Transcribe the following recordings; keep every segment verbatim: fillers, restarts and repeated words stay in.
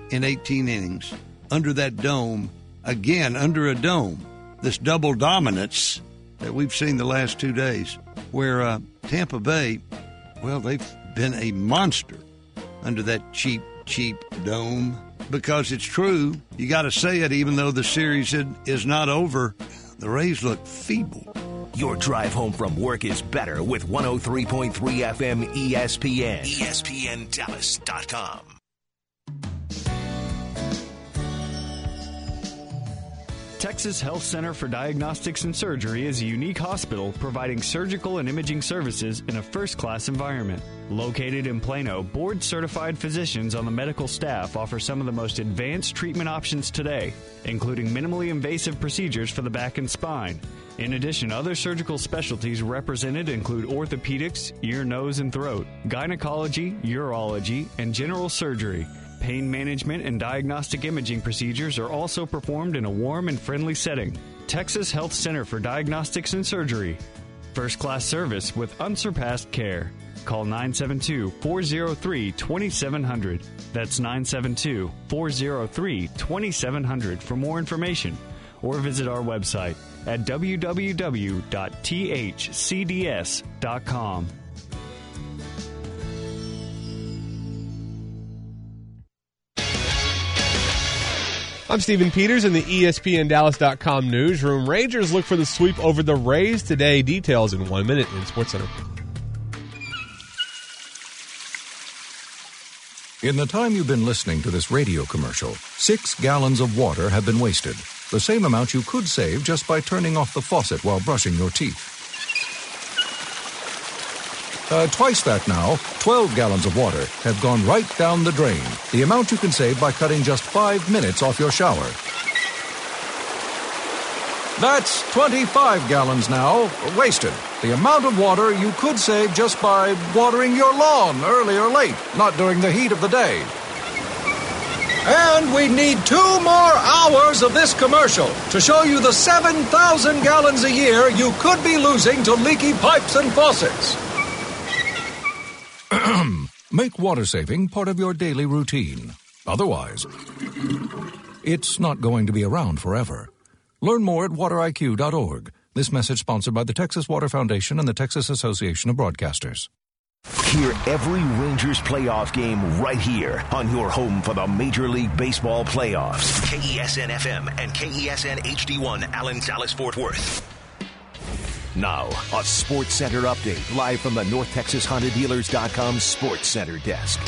in eighteen innings under that dome, again, under a dome. This double dominance that we've seen the last two days, where uh, Tampa Bay, well, they've been a monster under that cheap, cheap dome. Because it's true, you got to say it, even though the series is not over. The Rays look feeble. Your drive home from work is better with one oh three point three F M E S P N. E S P N Dallas dot com. Texas Health Center for Diagnostics and Surgery is a unique hospital providing surgical and imaging services in a first-class environment. Located in Plano, board-certified physicians on the medical staff offer some of the most advanced treatment options today, including minimally invasive procedures for the back and spine. In addition, other surgical specialties represented include orthopedics, ear, nose, and throat, gynecology, urology, and general surgery. Pain management and diagnostic imaging procedures are also performed in a warm and friendly setting. Texas Health Center for Diagnostics and Surgery. First-class service with unsurpassed care. Call nine seven two, four oh three, two seven zero zero. That's nine seven two, four oh three, two seven zero zero for more information. Or visit our website at w w w dot t h c d s dot com. I'm Stephen Peters in the E S P N Dallas dot com newsroom. Rangers look for the sweep over the Rays today. Details in one minute in SportsCenter. In the time you've been listening to this radio commercial, six gallons of water have been wasted. The same amount you could save just by turning off the faucet while brushing your teeth. Uh, twice that now, twelve gallons of water have gone right down the drain. The amount you can save by cutting just five minutes off your shower. That's twenty-five gallons now, wasted. The amount of water you could save just by watering your lawn early or late, not during the heat of the day. And we need two more hours of this commercial to show you the seven thousand gallons a year you could be losing to leaky pipes and faucets. Make water saving part of your daily routine. Otherwise, it's not going to be around forever. Learn more at water I Q dot org. This message sponsored by the Texas Water Foundation and the Texas Association of Broadcasters. Hear every Rangers playoff game right here on your home for the Major League Baseball playoffs. K E S N F M and K E S N H D one, Allen, Dallas, Fort Worth. Now, a Sports Center update live from the North Texas Honda Dealers dot com Sports Center desk.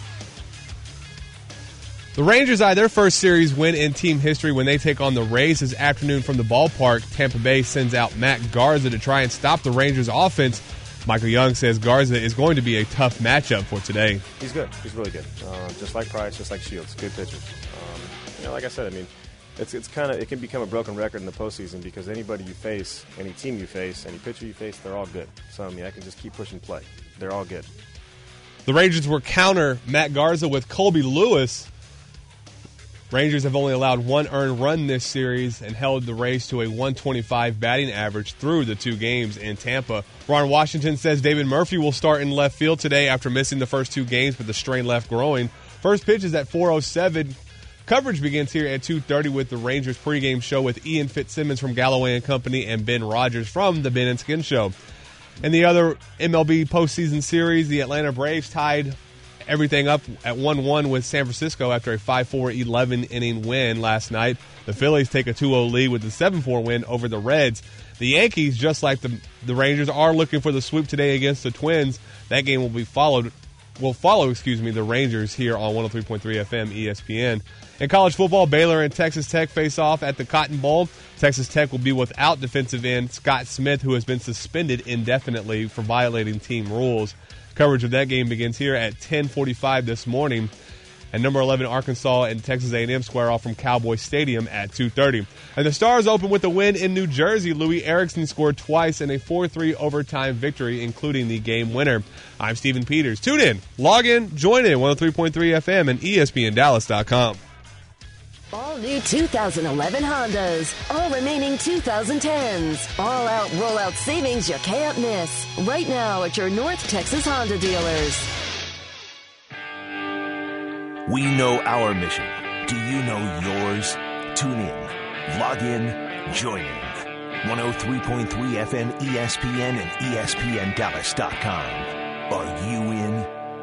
The Rangers eye their first series win in team history when they take on the Rays this afternoon from the ballpark. Tampa Bay sends out Matt Garza to try and stop the Rangers' offense. Michael Young says Garza is going to be a tough matchup for today. He's good. He's really good. Uh, just like Price, just like Shields. Good pitchers. Um, you know, like I said, I mean, it's it's kind of it can become a broken record in the postseason because anybody you face, any team you face, any pitcher you face, they're all good. So I mean, I can just keep pushing play. They're all good. The Rangers will counter Matt Garza with Colby Lewis. Rangers have only allowed one earned run this series and held the Rays to a one twenty-five batting average through the two games in Tampa. Ron Washington says David Murphy will start in left field today after missing the first two games with a strained left groin. First pitch is at four oh seven. Coverage begins here at two thirty with the Rangers pregame show with Ian Fitzsimmons from Galloway and Company and Ben Rogers from the Ben and Skin Show. In the other M L B postseason series, the Atlanta Braves tied everything up at one one with San Francisco after a five four eleven-inning win last night. The Phillies take a two oh lead with the seven four win over the Reds. The Yankees, just like the the Rangers, are looking for the sweep today against the Twins. That game will be followed, will follow, excuse me, the Rangers here on one oh three point three F M E S P N. In college football, Baylor and Texas Tech face off at the Cotton Bowl. Texas Tech will be without defensive end Scott Smith, who has been suspended indefinitely for violating team rules. Coverage of that game begins here at ten forty-five this morning. And number eleven, Arkansas and Texas A and M square off from Cowboy Stadium at two thirty. And the Stars open with a win in New Jersey. Louis Erickson scored twice in a four three overtime victory, including the game winner. I'm Stephen Peters. Tune in, log in, join in, one oh three point three F M and E S P N Dallas dot com. All new two thousand eleven Hondas. All remaining two thousand tens. All out rollout savings you can't miss. Right now at your North Texas Honda dealers. We know our mission. Do you know yours? Tune in, log in, join in. one oh three point three F M E S P N and E S P N Dallas dot com. Are you in?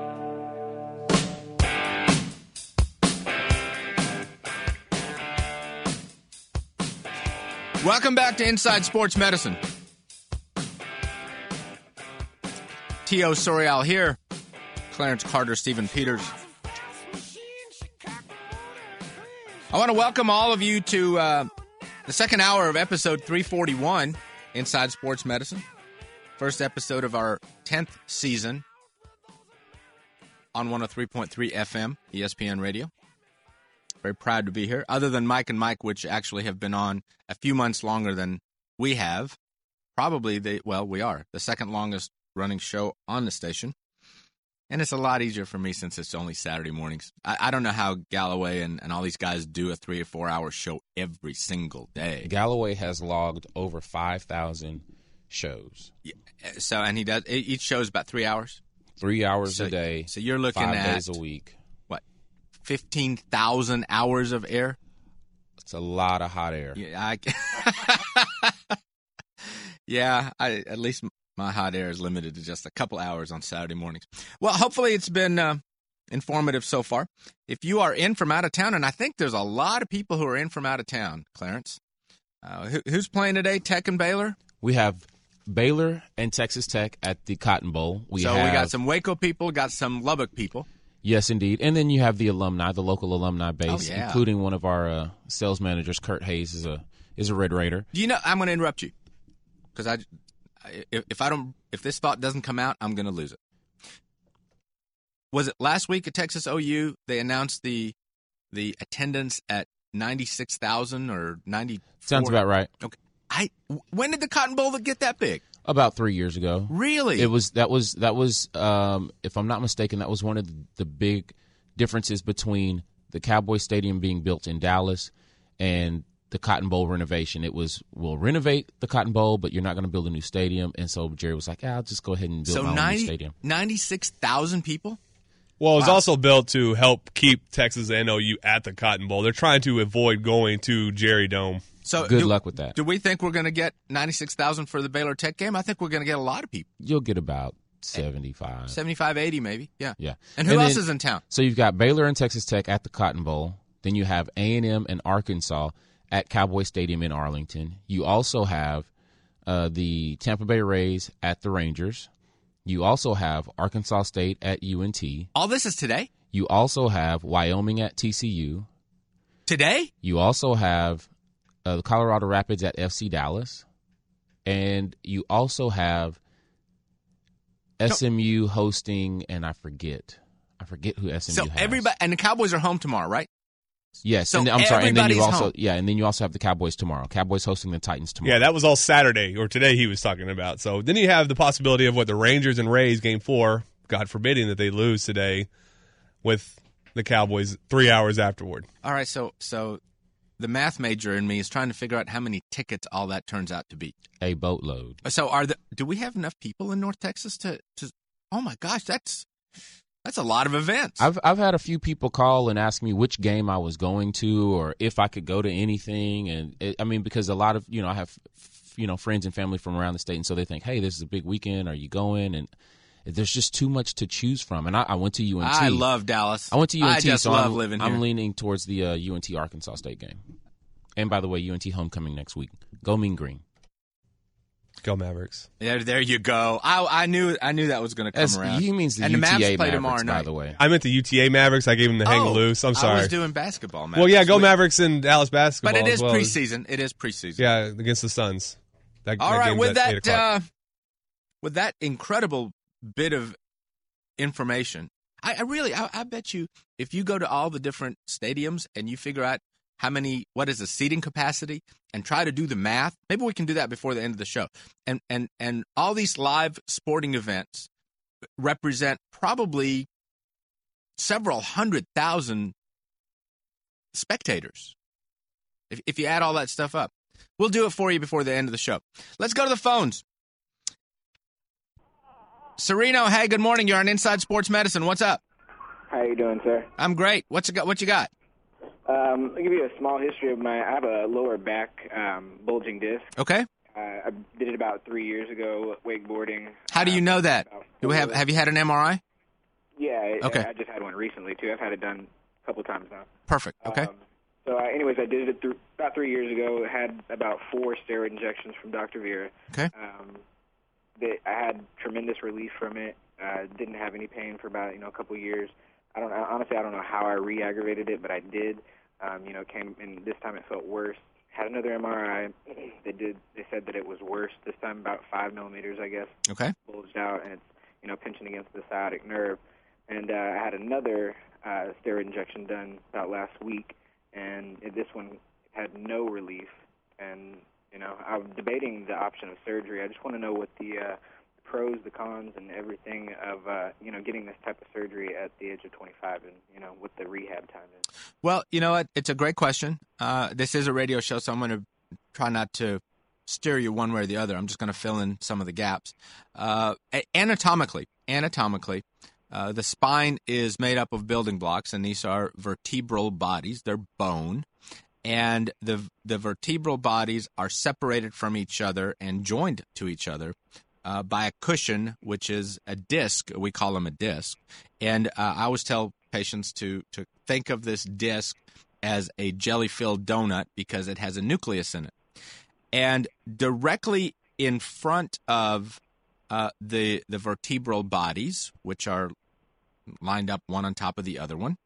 Welcome back to Inside Sports Medicine. T O. Sorial here. Clarence Carter, Stephen Peters. I want to welcome all of you to uh, the second hour of episode three forty-one, Inside Sports Medicine. First episode of our tenth season on one oh three point three F M, E S P N Radio. Very proud to be here. Other than Mike and Mike, which actually have been on a few months longer than we have. Probably, the well, we are. The second longest running show on the station. And it's a lot easier for me since it's only Saturday mornings. I, I don't know how Galloway and, and all these guys do a three or four hour show every single day. Galloway has logged over five thousand shows. Yeah, so, and he does, each show is about three hours? Three hours so, a day. So you're looking five at. days a week. What? fifteen thousand hours of air? It's a lot of hot air. Yeah, I, yeah I, at least my hot air is limited to just a couple hours on Saturday mornings. Well, hopefully it's been uh, informative so far. If you are in from out of town, and I think there's a lot of people who are in from out of town, Clarence. Uh, who, who's playing today, Tech and Baylor? We have Baylor and Texas Tech at the Cotton Bowl. We so have, we got some Waco people, got some Lubbock people. Yes, indeed. And then you have the alumni, the local alumni base, oh, yeah. including one of our uh, sales managers, Kurt Hayes, is a is a Red Raider. Do you know? I'm going to interrupt you because I, if, if I don't, if this thought doesn't come out, I'm going to lose it. Was it last week at Texas O U? They announced the the attendance at ninety-six thousand or ninety. Sounds about right. Okay. I when did the Cotton Bowl get that big? About three years ago. Really? It was that was that was um, if I'm not mistaken, that was one of the, the big differences between the Cowboy Stadium being built in Dallas and the Cotton Bowl renovation. It was we'll renovate the Cotton Bowl, but you're not going to build a new stadium. And so Jerry was like, yeah, I'll just go ahead and build so my ninety, own new stadium. ninety-six thousand people? Well, it was wow. also built to help keep Texas and O U at the Cotton Bowl. They're trying to avoid going to Jerry Dome. So good do, luck with that. Do we think we're going to get ninety-six thousand for the Baylor Tech game? I think we're going to get a lot of people. You'll get about seventy-five. seventy-five, eighty maybe, yeah. Yeah. And who and else then, is in town? So you've got Baylor and Texas Tech at the Cotton Bowl. Then you have A and M and Arkansas at Cowboy Stadium in Arlington. You also have uh, the Tampa Bay Rays at the Rangers. You also have Arkansas State at U N T. All this is today? You also have Wyoming at T C U. Today? You also have uh, the Colorado Rapids at F C Dallas. And you also have S M U hosting, and I forget. I forget who S M U so has. everybody, and the Cowboys are home tomorrow, right? Yes, so and I'm sorry, and then you also home. yeah, and then you also have the Cowboys tomorrow. Cowboys hosting the Titans tomorrow. Yeah, that was all Saturday or today he was talking about. So then you have the possibility of what the Rangers and Rays game four, God forbidding that they lose today, with the Cowboys three hours afterward. All right, so so the math major in me is trying to figure out how many tickets all that turns out to be. A boatload. So are the do we have enough people in North Texas to, to oh my gosh, that's that's a lot of events. I've I've had a few people call and ask me which game I was going to or if I could go to anything, and it, I mean because a lot of you know I have you know friends and family from around the state, and so they think, hey, this is a big weekend. Are you going? And there's just too much to choose from. And I, I went to U N T. I love Dallas. I went to U N T. I just so love I'm, living I'm here. leaning towards the uh, U N T Arkansas State game. And by the way, U N T homecoming next week. Go Mean Green. Go Mavericks. There, there you go. I, I knew, I knew that was going to come As, around. He means the and U T A the Mavs play Mavericks, tomorrow night. by the way. I meant the U T A Mavericks. I gave them the hang oh, loose. I'm sorry. I was doing basketball. Mavericks. Well, yeah, go Mavericks and Dallas basketball. But it is as well. preseason. It is preseason. Yeah, against the Suns. That, All that right, game's with at eight that, o'clock. uh, with that incredible bit of information, I, I really, I, I bet you, if you go to all the different stadiums and you figure out how many, what is the seating capacity, and try to do the math, maybe we can do that before the end of the show. And and and all these live sporting events represent probably several hundred thousand spectators. If, if you add all that stuff up, we'll do it for you before the end of the show. Let's go to the phones. Sereno, hey, good morning. You're on Inside Sports Medicine. What's up? How you doing, sir? I'm great. What's you got? What you got? Um, I'll give you a small history of my. I have a lower back um, bulging disc. Okay. Uh, I did it about three years ago, wakeboarding. How do you know that? Do we have have you had an M R I? Yeah. Okay. I, I just had one recently too. I've had it done a couple times now. Perfect. Okay. Um, so, I, anyways, I did it through, about three years ago. Had about four steroid injections from Doctor Vera. Okay. Um, they, I had tremendous relief from it. Uh, didn't have any pain for about you know a couple years. I don't honestly I don't know how I re-aggravated it, but I did. Um, you know, came and this time it felt worse. Had another M R I. They did. They said that it was worse this time, about five millimeters, I guess. Okay. Bulged out, and it's you know pinching against the sciatic nerve. And uh, I had another uh, steroid injection done about last week, and this one had no relief. And you know, I'm debating the option of surgery. I just want to know what the uh, pros, the cons, and everything of uh, you know getting this type of surgery at the age of twenty-five, and you know what the rehab time is. Well, you know what? It's a great question. Uh, this is a radio show, so I'm going to try not to steer you one way or the other. I'm just going to fill in some of the gaps. Uh, anatomically, anatomically, uh, the spine is made up of building blocks, and these are vertebral bodies. They're bone. And the the vertebral bodies are separated from each other and joined to each other uh, by a cushion, which is a disc. We call them a disc. And uh, I always tell patients to, to think of this disc as a jelly-filled donut because it has a nucleus in it. And directly in front of uh, the the vertebral bodies, which are lined up one on top of the other one,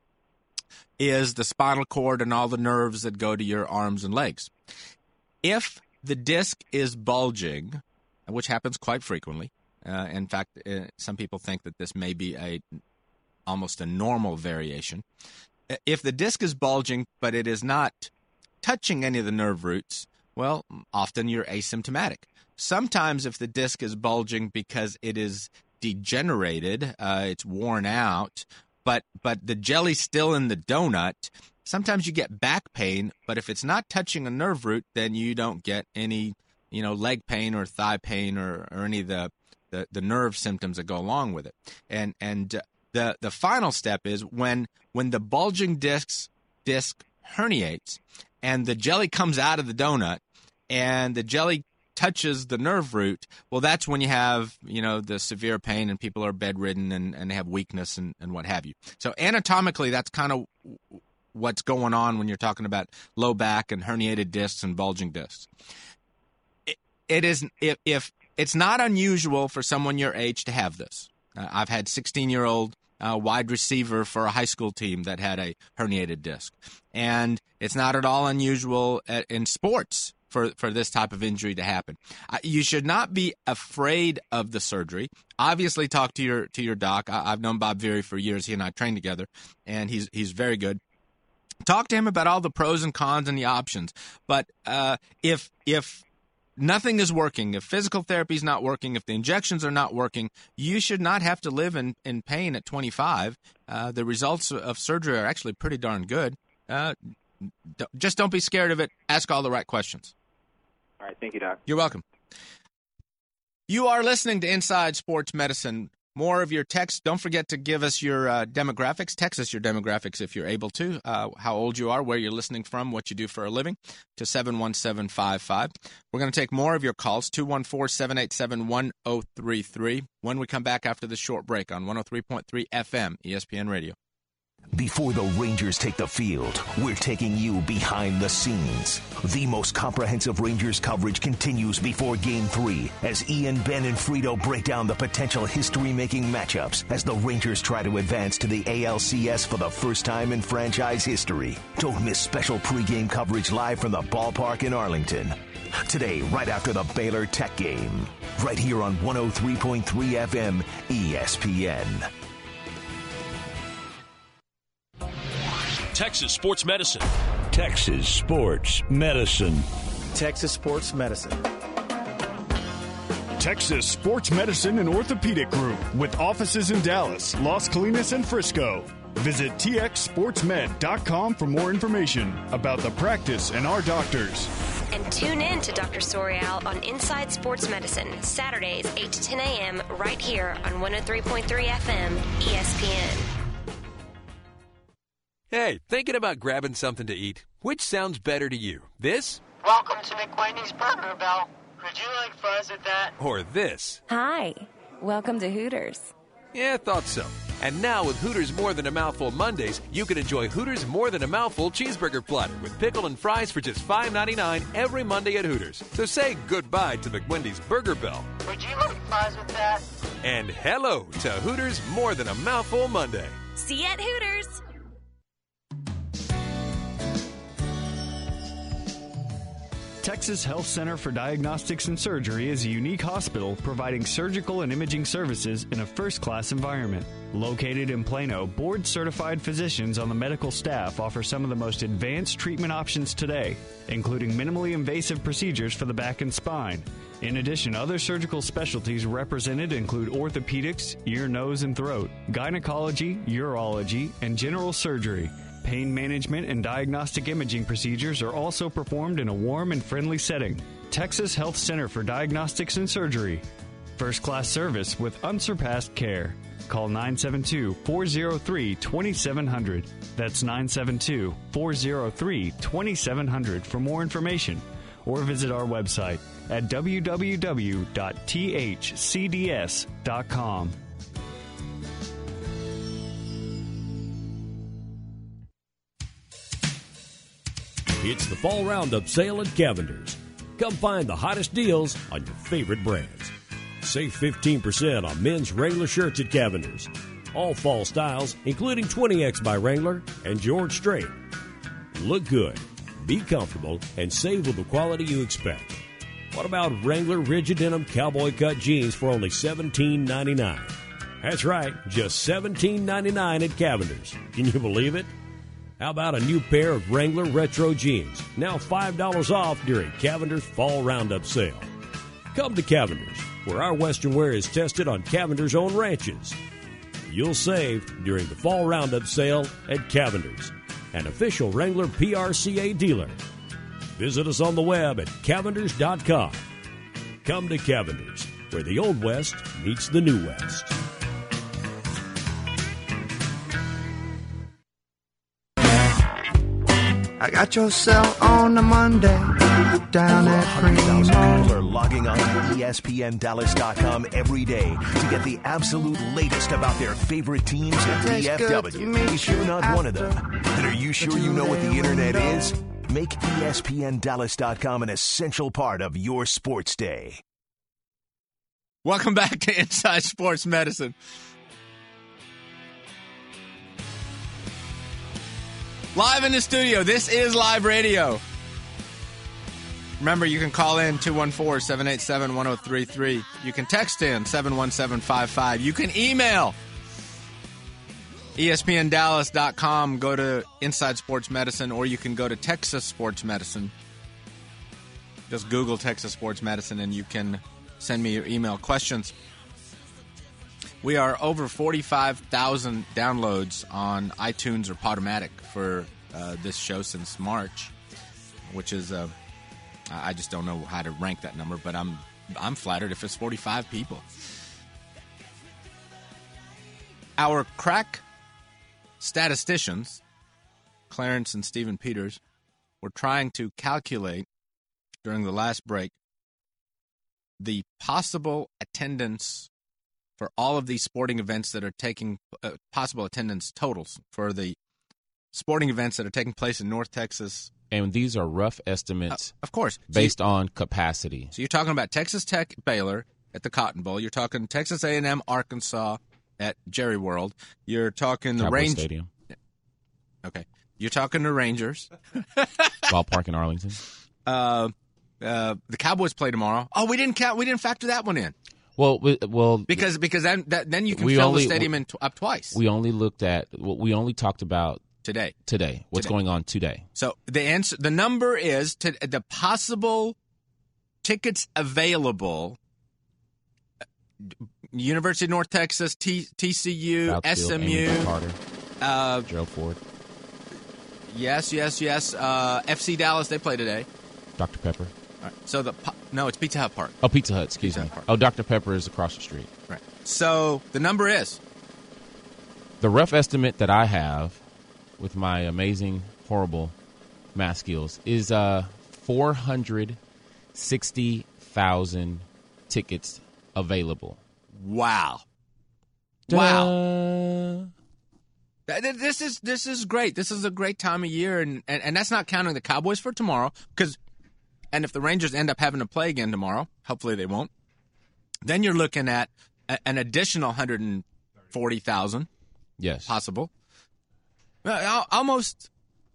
is the spinal cord and all the nerves that go to your arms and legs. If the disc is bulging, which happens quite frequently, uh, in fact, uh, some people think that this may be a almost a normal variation. If the disc is bulging, but it is not touching any of the nerve roots, well, often you're asymptomatic. Sometimes if the disc is bulging because it is degenerated, uh, it's worn out, But but the jelly's still in the donut. Sometimes you get back pain, but if it's not touching a nerve root, then you don't get any, you know, leg pain or thigh pain or, or any of the, the, the nerve symptoms that go along with it. And and the the final step is when when the bulging disc disc herniates and the jelly comes out of the donut and the jelly touches the nerve root, well, that's when you have, you know, the severe pain and people are bedridden and, and have weakness and, and what have you. So anatomically, that's kind of what's going on when you're talking about low back and herniated discs and bulging discs. It, it is if, if it's not unusual for someone your age to have this. Uh, I've had sixteen-year-old uh, wide receiver for a high school team that had a herniated disc, and it's not at all unusual at, in sports. For, for this type of injury to happen. Uh, you should not be afraid of the surgery. Obviously, talk to your to your doc. I, I've known Bob Veary for years. He and I trained together, and he's he's very good. Talk to him about all the pros and cons and the options. But uh, if if nothing is working, if physical therapy is not working, if the injections are not working, you should not have to live in, in pain at twenty-five. Uh, the results of surgery are actually pretty darn good. Uh, d- just don't be scared of it. Ask all the right questions. All right, thank you, Doc. You're welcome. You are listening to Inside Sports Medicine. More of your texts. Don't forget to give us your uh, demographics. Text us your demographics if you're able to, uh, how old you are, where you're listening from, what you do for a living, to seven one seven five five. We're going to take more of your calls, two one four, seven eight seven, one zero three three, when we come back after this short break on one oh three point three F M, E S P N Radio. Before the Rangers take the field, we're taking you behind the scenes. The most comprehensive Rangers coverage continues before Game three as Ian, Ben, and Frito break down the potential history-making matchups as the Rangers try to advance to the A L C S for the first time in franchise history. Don't miss special pregame coverage live from the ballpark in Arlington. Today, right after the Baylor Tech game. Right here on one oh three point three F M, E S P N. Texas Sports Medicine. Texas Sports Medicine. Texas Sports Medicine. Texas Sports Medicine and Orthopedic Group with offices in Dallas, Las Colinas, and Frisco. Visit T X sports med dot com for more information about the practice and our doctors. And tune in to Doctor Sorial on Inside Sports Medicine, Saturdays, eight to ten a.m., right here on one oh three point three F M, E S P N. Hey, thinking about grabbing something to eat? Which sounds better to you? This? Welcome to McWendy's Burger Bell. Would you like fries with that? Or this? Hi. Welcome to Hooters. Yeah, thought so. And now with Hooters More Than a Mouthful Mondays, you can enjoy Hooters More Than a Mouthful cheeseburger platter with pickle and fries for just five ninety-nine every Monday at Hooters. So say goodbye to McWendy's Burger Bell. Would you like fries with that? And hello to Hooters More Than a Mouthful Monday. See you at Hooters. Texas Health Center for Diagnostics and Surgery is a unique hospital providing surgical and imaging services in a first-class environment. Located in Plano, board-certified physicians on the medical staff offer some of the most advanced treatment options today, including minimally invasive procedures for the back and spine. In addition, other surgical specialties represented include orthopedics, ear, nose, and throat, gynecology, urology, and general surgery. Pain management and diagnostic imaging procedures are also performed in a warm and friendly setting. Texas Health Center for Diagnostics and Surgery. First-class service with unsurpassed care. Call nine seven two, four zero three, two seven zero zero. That's nine seven two, four zero three, two seven zero zero for more information. Or visit our website at w w w dot t h c d s dot com. It's the Fall Roundup sale at Cavender's. Come find the hottest deals on your favorite brands. Save fifteen percent on men's Wrangler shirts at Cavender's. All fall styles, including twenty X by Wrangler and George Strait. Look good, be comfortable, and save with the quality you expect. What about Wrangler Rigid Denim Cowboy Cut Jeans for only seventeen ninety-nine? That's right, just seventeen ninety-nine at Cavender's. Can you believe it? How about a new pair of Wrangler Retro Jeans, now five dollars off during Cavender's Fall Roundup sale. Come to Cavender's, where our Western wear is tested on Cavender's own ranches. You'll save during the Fall Roundup sale at Cavender's, an official Wrangler P R C A dealer. Visit us on the web at cavenders dot com. Come to Cavender's, where the Old West meets the New West. I got your cell on a Monday down at Primo. People are logging on to E S P N Dallas dot com every day to get the absolute latest about their favorite teams in D F W. If you're not one of them, then are you sure you know what the internet is? Make E S P N Dallas dot com an essential part of your sports day. Welcome back to Inside Sports Medicine. Live in the studio. This is live radio. Remember, you can call in two one four, seven eight seven, one zero three three. You can text in seven one seven five five. You can email E S P N Dallas dot com. Go to Inside Sports Medicine, or you can go to Texas Sports Medicine. Just Google Texas Sports Medicine, and you can send me your email questions. We are over forty-five thousand downloads on iTunes or Podomatic for uh, this show since March, which is, uh, I just don't know how to rank that number, but I'm I'm flattered if it's forty-five people. Our crack statisticians, Clarence and Stephen Peters, were trying to calculate during the last break the possible attendance for all of these sporting events that are taking, uh, possible attendance totals for the sporting events that are taking place in North Texas. And these are rough estimates. Uh, of course. Based so you, on capacity. So you're talking about Texas Tech, Baylor at the Cotton Bowl. You're talking Texas A and M, Arkansas at Jerry World. You're talking the Rangers. Stadium. Okay. You're talking the Rangers. Ballpark in Arlington. Uh, uh, the Cowboys play tomorrow. Oh, we didn't count. We didn't factor that one in. Well, we, well, because because then that, then you can we fill only, the stadium we, in t- up twice. We only looked at what we only talked about today. Today, what's today. going on today? So the answer, the number is to the possible tickets available. University of North Texas, T, TCU, Southfield, S M U, Amy Carter, uh, Gerald Ford. Yes, yes, yes. Uh, F C Dallas, they play today. Doctor Pepper. All right. So the no, it's Pizza Hut Park. Oh, Pizza Hut. Excuse Pizza me. Hut Park. Oh, Doctor Pepper is across the street. Right. So the number is the rough estimate that I have with my amazing, horrible math skills, is uh, four hundred sixty thousand tickets available. Wow. Wow. This is this is great. This is a great time of year, and, and, and that's not counting the Cowboys for tomorrow. Because, and if the Rangers end up having to play again tomorrow, hopefully they won't, then you're looking at a, an additional one hundred forty thousand. Yes. Possible. Well, almost,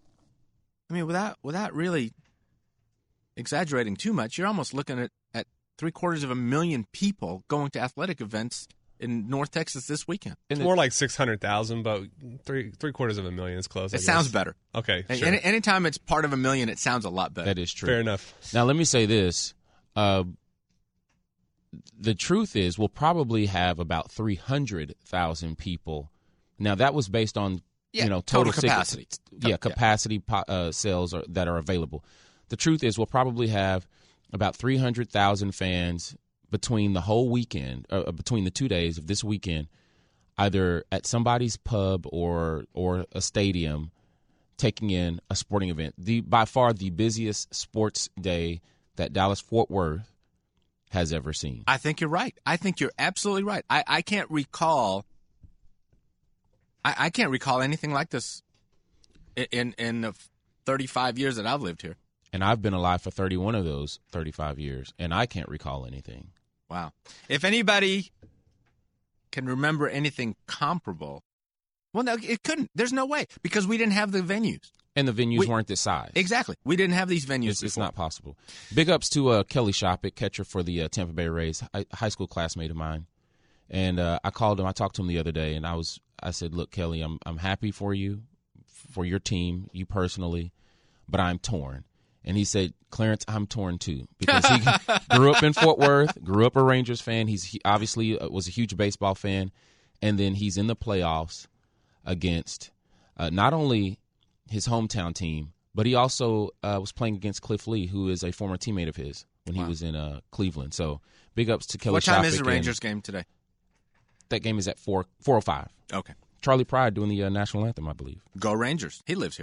I mean, without without really exaggerating too much, you're almost looking at, at three quarters of a million people going to athletic events in North Texas this weekend. It's more like six hundred thousand, but three three quarters of a million is close. I It guess. sounds better. Okay, sure. Any, anytime it's part of a million, it sounds a lot better. That is true. Fair enough. Now, let me say this. Uh, the truth is we'll probably have about three hundred thousand people. Now, that was based on Yeah, you know total total capacity. sig- yeah, capacity po- uh, sales are, that are available. The truth is we'll probably have about three hundred thousand fans between the whole weekend, uh, between the two days of this weekend, either at somebody's pub or or a stadium, taking in a sporting event. The by far the busiest sports day that Dallas-Fort Worth has ever seen. I think you're right. I think you're absolutely right. I, I can't recall. I, I can't recall anything like this in in the thirty-five years that I've lived here. And I've been alive for thirty-one of those thirty-five years, and I can't recall anything. Wow. If anybody can remember anything comparable, well, no, it couldn't. There's no way because we didn't have the venues. And the venues We- weren't this size. Exactly. We didn't have these venues It's, it's before. not possible. Big ups to uh, Kelly Shoppett, catcher for the uh, Tampa Bay Rays, hi- high school classmate of mine. And uh, I called him. I talked to him the other day, and I was I said, "Look, Kelly, I'm I'm happy for you, for your team, you personally, but I'm torn." And he said, "Clarence, I'm torn too because he grew up in Fort Worth, grew up a Rangers fan. He's he obviously was a huge baseball fan, and then he's in the playoffs against uh, not only his hometown team, but he also uh, was playing against Cliff Lee, who is a former teammate of his when he Wow. was in uh, Cleveland. So big ups to Kelly. What time is Shoppett, the and Rangers game today? That game is at four four oh five. Okay. Charlie Pride doing the uh, national anthem, I believe. Go Rangers. He lives here.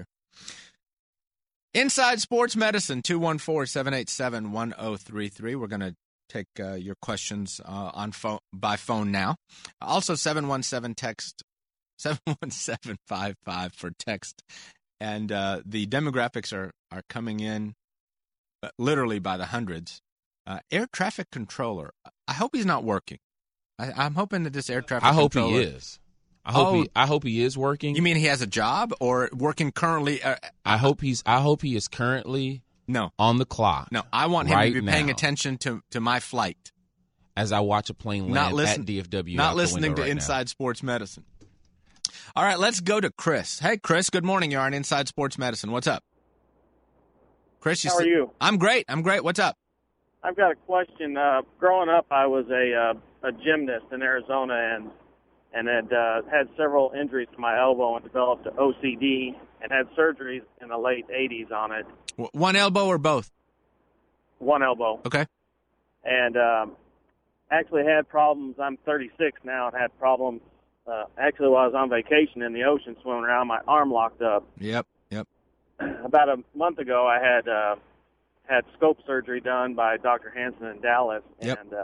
Inside Sports Medicine, two one four, seven eight seven, one oh three three. We're going to take uh, your questions uh, on phone by phone now. Also, seven one seven text, seven one seven five five for text. And uh, the demographics are, are coming in uh, literally by the hundreds. Uh, air traffic controller. I hope he's not working. I, I'm hoping that this air traffic I hope controller. he is. I hope Oh. he. I hope he is working. You mean he has a job or working currently? Uh, I hope he's. I hope he is currently no on the clock. No, I want him right to be paying now attention to, to my flight. as I watch a plane land Not listen, at D F W. Not out the listening window to right now. Inside Sports Medicine. All right, let's go to Chris. Hey, Chris. Good morning. You're on Inside Sports Medicine. What's up, Chris? You How are said- you? I'm great. I'm great. What's up? I've got a question. Uh, growing up, I was a uh, a gymnast in Arizona and and had uh, had several injuries to my elbow and developed O C D and had surgeries in the late eighties on it. W- One elbow or both? One elbow. Okay. And um, actually had problems. I'm thirty-six now and had problems. Uh, actually, while I was on vacation in the ocean swimming around, my arm locked up. Yep. Yep. About a month ago, I had uh, had scope surgery done by Doctor Hansen in Dallas, Yep. and uh,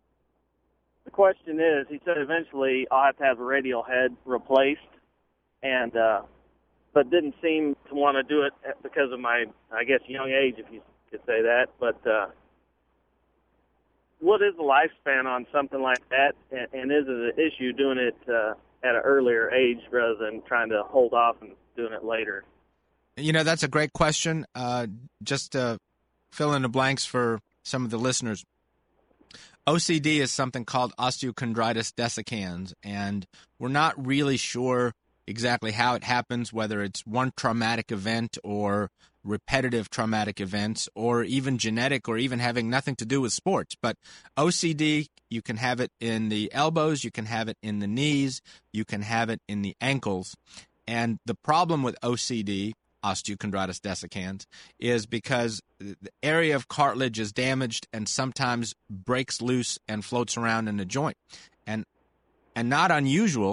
the question is, he said eventually I'll have to have a radial head replaced, and uh, but didn't seem to want to do it because of my, I guess, young age, if you could say that. But uh, what is the lifespan on something like that, and, and is it an issue doing it uh, at an earlier age rather than trying to hold off and doing it later? You know, that's a great question. Uh, just to fill in the blanks for some of the listeners, O C D is something called osteochondritis dissecans, and we're not really sure exactly how it happens, whether it's one traumatic event or repetitive traumatic events or even genetic or even having nothing to do with sports. But O C D, you can have it in the elbows, you can have it in the knees, you can have it in the ankles. And the problem with O C D, osteochondritis dissecans, is because the area of cartilage is damaged and sometimes breaks loose and floats around in the joint. And and not unusual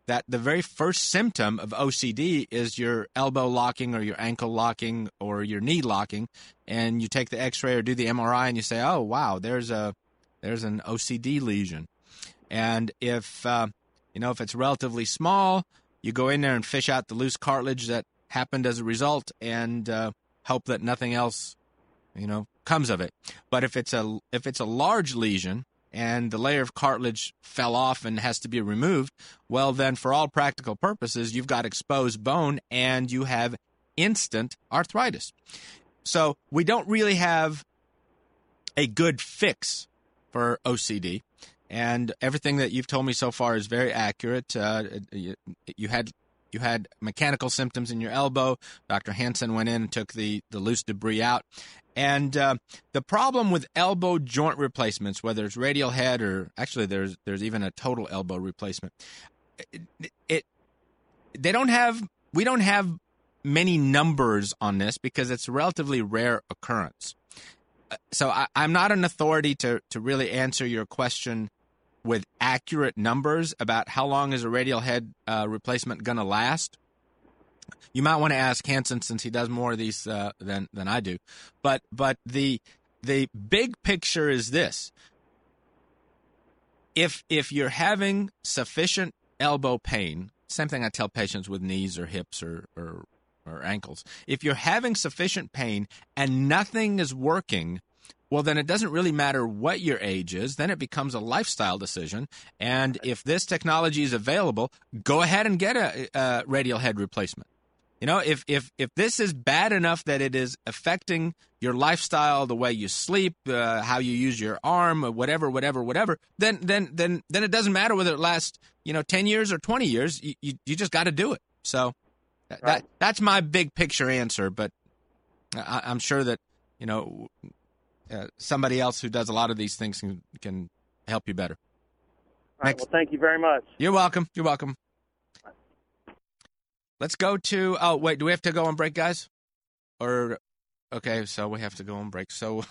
that the very first symptom of O C D is your elbow locking or your ankle locking or your knee locking, and you take the X-ray or do the M R I and you say, oh, wow, there's a there's an O C D lesion. And if, uh, you know, if it's relatively small, you go in there and fish out the loose cartilage that happened as a result and uh, hope that nothing else, you know, comes of it. But if it's a if it's a large lesion and the layer of cartilage fell off and has to be removed, well, then for all practical purposes, you've got exposed bone and you have instant arthritis. So we don't really have a good fix for O C D. And everything that you've told me so far is very accurate. Uh, you, you had you had mechanical symptoms in your elbow. Doctor Hansen went in and took the, the loose debris out. And uh, the problem with elbow joint replacements, whether it's radial head or actually there's there's even a total elbow replacement, it, it they don't have we don't have many numbers on this because it's a relatively rare occurrence. So I, I'm not an authority to to really answer your question with accurate numbers about how long is a radial head uh, replacement going to last. You might want to ask Hansen since he does more of these uh, than than I do. But but the the big picture is this. If if you're having sufficient elbow pain, same thing I tell patients with knees or hips or, or, or ankles. If you're having sufficient pain and nothing is working, well, then it doesn't really matter what your age is. Then it becomes a lifestyle decision. And if this technology is available, go ahead and get a, a radial head replacement. You know, if, if, if this is bad enough that it is affecting your lifestyle, the way you sleep, uh, how you use your arm, or whatever, whatever, whatever, then then then then it doesn't matter whether it lasts, you know, ten years or twenty years. You you, you just got to do it. So that, right. that that's my big picture answer. But I, I'm sure that, you know, uh, somebody else who does a lot of these things can, can help you better. All right. Well, thank you very much. You're welcome. You're welcome. Let's go to, oh, wait, do we have to go on break, guys? Or, okay, so we have to go on break. So,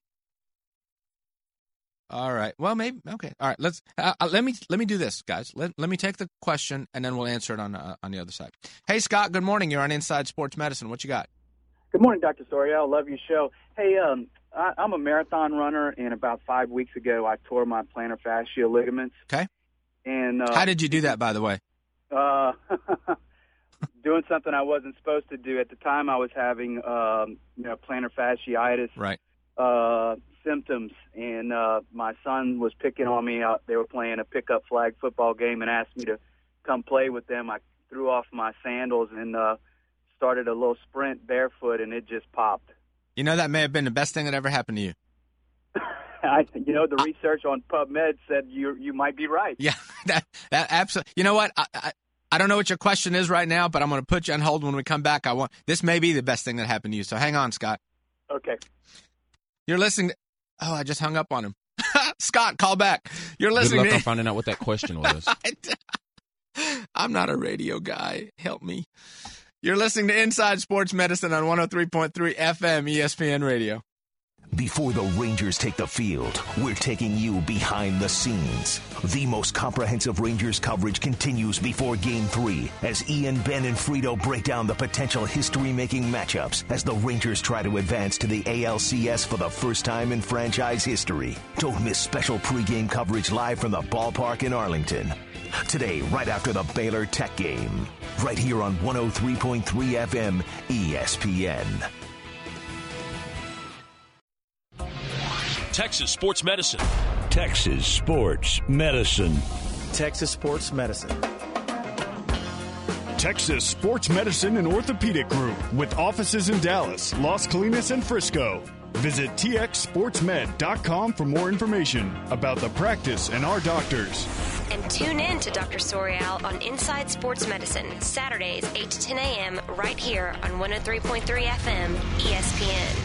all right. Well, maybe, okay. All right, let's, uh, let me let me do this, guys. Let, let me take the question, and then we'll answer it on uh, on the other side. Hey, Scott, good morning. You're on Inside Sports Medicine. What you got? Good morning, Doctor Sorial. Love your show. Hey, um, I, I'm a marathon runner, and about five weeks ago, I tore my plantar fascia ligaments. Okay. And uh, how did you do that, by the way? Uh doing something I wasn't supposed to do. At the time, I was having um, you know, plantar fasciitis right. uh, symptoms, and uh, my son was picking on me. Uh, they were playing a pickup flag football game and asked me to come play with them. I threw off my sandals and uh, started a little sprint barefoot, and it just popped. You know, that may have been the best thing that ever happened to you. I, you know, the research on PubMed said you you might be right. Yeah, that that absolutely. You know what? I, I, I don't know what your question is right now, but I'm going to put you on hold when we come back. I want this may be the best thing that happened to you. So hang on, Scott. Okay. You're listening to, oh, I just hung up on him. Scott, call back. You're listening Good luck to on finding out what that question was. I'm not a radio guy. Help me. You're listening to Inside Sports Medicine on one oh three point three F M E S P N Radio. Before the Rangers take the field, we're taking you behind the scenes. The most comprehensive Rangers coverage continues before Game three as Ian, Ben, and Frito break down the potential history-making matchups as the Rangers try to advance to the A L C S for the first time in franchise history. Don't miss special pregame coverage live from the ballpark in Arlington. Today, right after the Baylor Tech game. Right here on one oh three point three F M E S P N. Texas Sports Medicine. Texas Sports Medicine. Texas Sports Medicine. Texas Sports Medicine and Orthopedic Group with offices in Dallas, Las Colinas, and Frisco. Visit T X sports med dot com for more information about the practice and our doctors. And tune in to Doctor Sorial on Inside Sports Medicine, Saturdays, eight to ten a.m., right here on one oh three point three F M E S P N.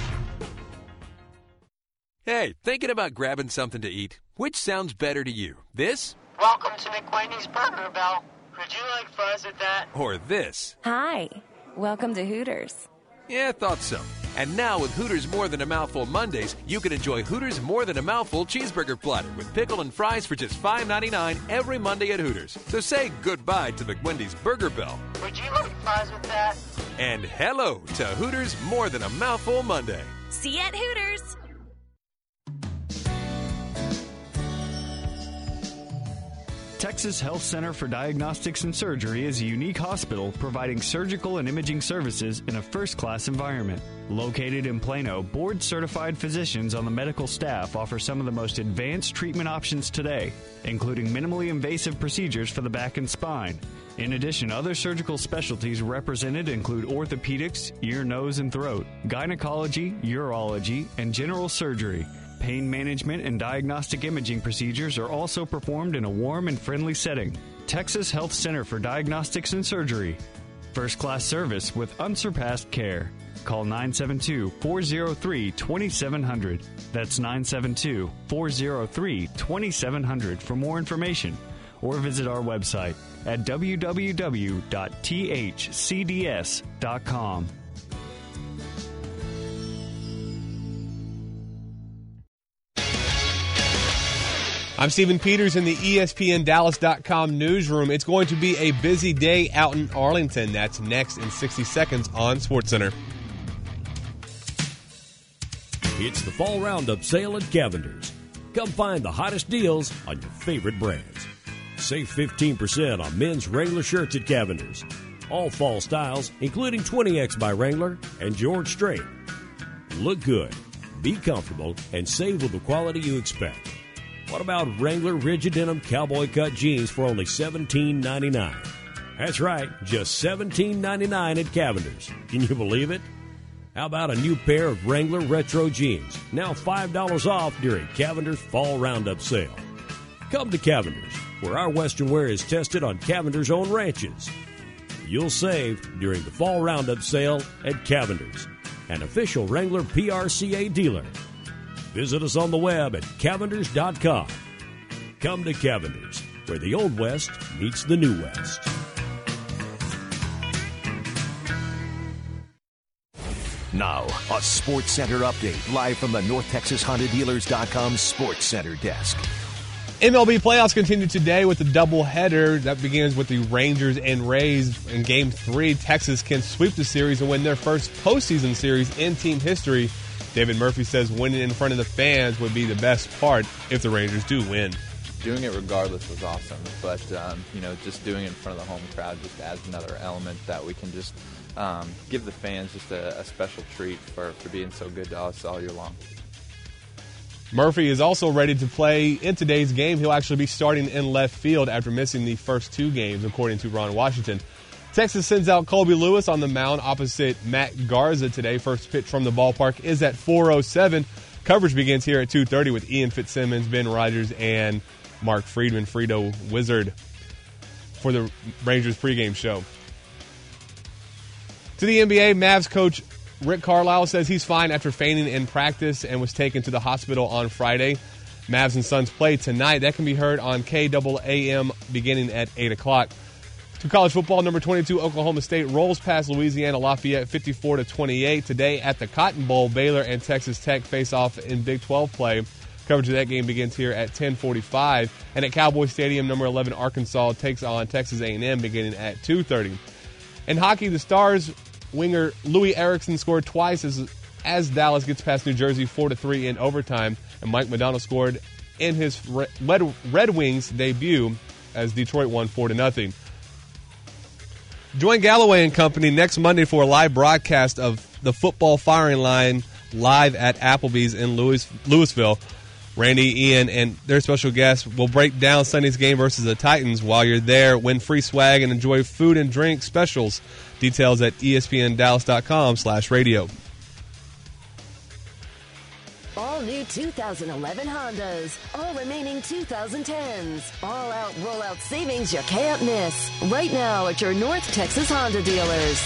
Hey, thinking about grabbing something to eat? Which sounds better to you? This? Welcome to McWendy's Burger, Bell. Would you like fries with that? Or this? Hi. Welcome to Hooters. Yeah, thought so. And now with Hooters More Than a Mouthful Mondays, you can enjoy Hooters More Than a Mouthful Cheeseburger Platter with pickle and fries for just five ninety-nine every Monday at Hooters. So say goodbye to McWendy's Burger Bell. Would you like fries with that? And hello to Hooters More Than a Mouthful Monday. See you at Hooters. Texas Health Center for Diagnostics and Surgery is a unique hospital providing surgical and imaging services in a first-class environment. Located in Plano, board-certified physicians on the medical staff offer some of the most advanced treatment options today, including minimally invasive procedures for the back and spine. In addition, other surgical specialties represented include orthopedics, ear, nose, and throat, gynecology, urology, and general surgery. Pain management and diagnostic imaging procedures are also performed in a warm and friendly setting. Texas Health Center for Diagnostics and Surgery. First-class service with unsurpassed care. Call nine seven two, four zero three, two seven zero zero. That's nine seven two, four zero three, two seven zero zero for more information. Or visit our website at w w w dot t h c d s dot com. I'm Stephen Peters in the E S P N Dallas dot com newsroom. It's going to be a busy day out in Arlington. That's next in sixty seconds on SportsCenter. It's the Fall Roundup sale at Cavender's. Come find the hottest deals on your favorite brands. Save fifteen percent on men's Wrangler shirts at Cavender's. All fall styles, including twenty X by Wrangler and George Strait. Look good, be comfortable, and save with the quality you expect. What about Wrangler Rigid Denim Cowboy Cut Jeans for only seventeen ninety-nine? That's right, just seventeen ninety-nine at Cavender's. Can you believe it? How about a new pair of Wrangler Retro Jeans, now five dollars off during Cavender's Fall Roundup sale? Come to Cavender's, where our Western wear is tested on Cavender's own ranches. You'll save during the Fall Roundup sale at Cavender's, an official Wrangler P R C A dealer. Visit us on the web at cavenders dot com. Come to Cavender's, where the Old West meets the New West. Now, a Sports Center update live from the North Texas Honda Dealers dot com Sports Center desk. M L B playoffs continue today with a doubleheader that begins with the Rangers and Rays. In Game three, Texas can sweep the series and win their first postseason series in team history. David Murphy says winning in front of the fans would be the best part if the Rangers do win. Doing it regardless was awesome, but um, you know, just doing it in front of the home crowd just adds another element that we can just um, give the fans just a, a special treat for, for being so good to us all year long. Murphy is also ready to play in today's game. He'll actually be starting in left field after missing the first two games, according to Ron Washington. Texas sends out Colby Lewis on the mound opposite Matt Garza today. First pitch from the ballpark is at four oh seven. Coverage begins here at two thirty with Ian Fitzsimmons, Ben Rogers, and Mark Friedman, Frito Wizard, for the Rangers pregame show. To the N B A, Mavs coach Rick Carlisle says he's fine after feigning in practice and was taken to the hospital on Friday. Mavs and Suns play tonight. That can be heard on K A A M beginning at eight o'clock. To college football, number twenty-two Oklahoma State rolls past Louisiana Lafayette fifty-four to twenty-eight. Today at the Cotton Bowl, Baylor and Texas Tech face off in Big twelve play. Coverage of that game begins here at ten forty-five. And at Cowboy Stadium, number eleven Arkansas takes on Texas A and M beginning at two thirty. In hockey, the Stars winger Louis Erickson scored twice as, as Dallas gets past New Jersey four to three in overtime. And Mike Modano scored in his Red, Red Wings debut as Detroit won four to nothing. Join Galloway and Company next Monday for a live broadcast of the football firing line live at Applebee's in Louis, Louisville. Randy, Ian, and their special guests will break down Sunday's game versus the Titans. While you're there, win free swag and enjoy food and drink specials. Details at E S P N Dallas dot com slash radio. All new two thousand eleven Hondas. All remaining two thousand tens. All out rollout savings you can't miss. Right now at your North Texas Honda dealers.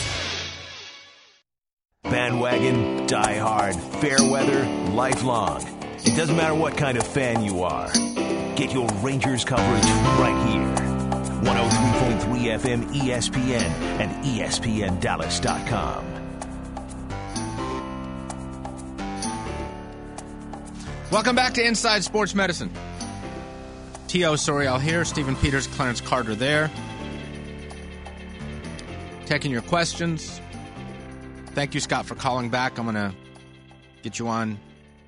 Bandwagon, die hard, fair weather, lifelong. It doesn't matter what kind of fan you are. Get your Rangers coverage right here. one oh three point three F M E S P N and E S P N Dallas dot com. Welcome back to Inside Sports Medicine. T O. Sorial here, Stephen Peters, Clarence Carter there. Taking your questions. Thank you, Scott, for calling back. I'm going to get you on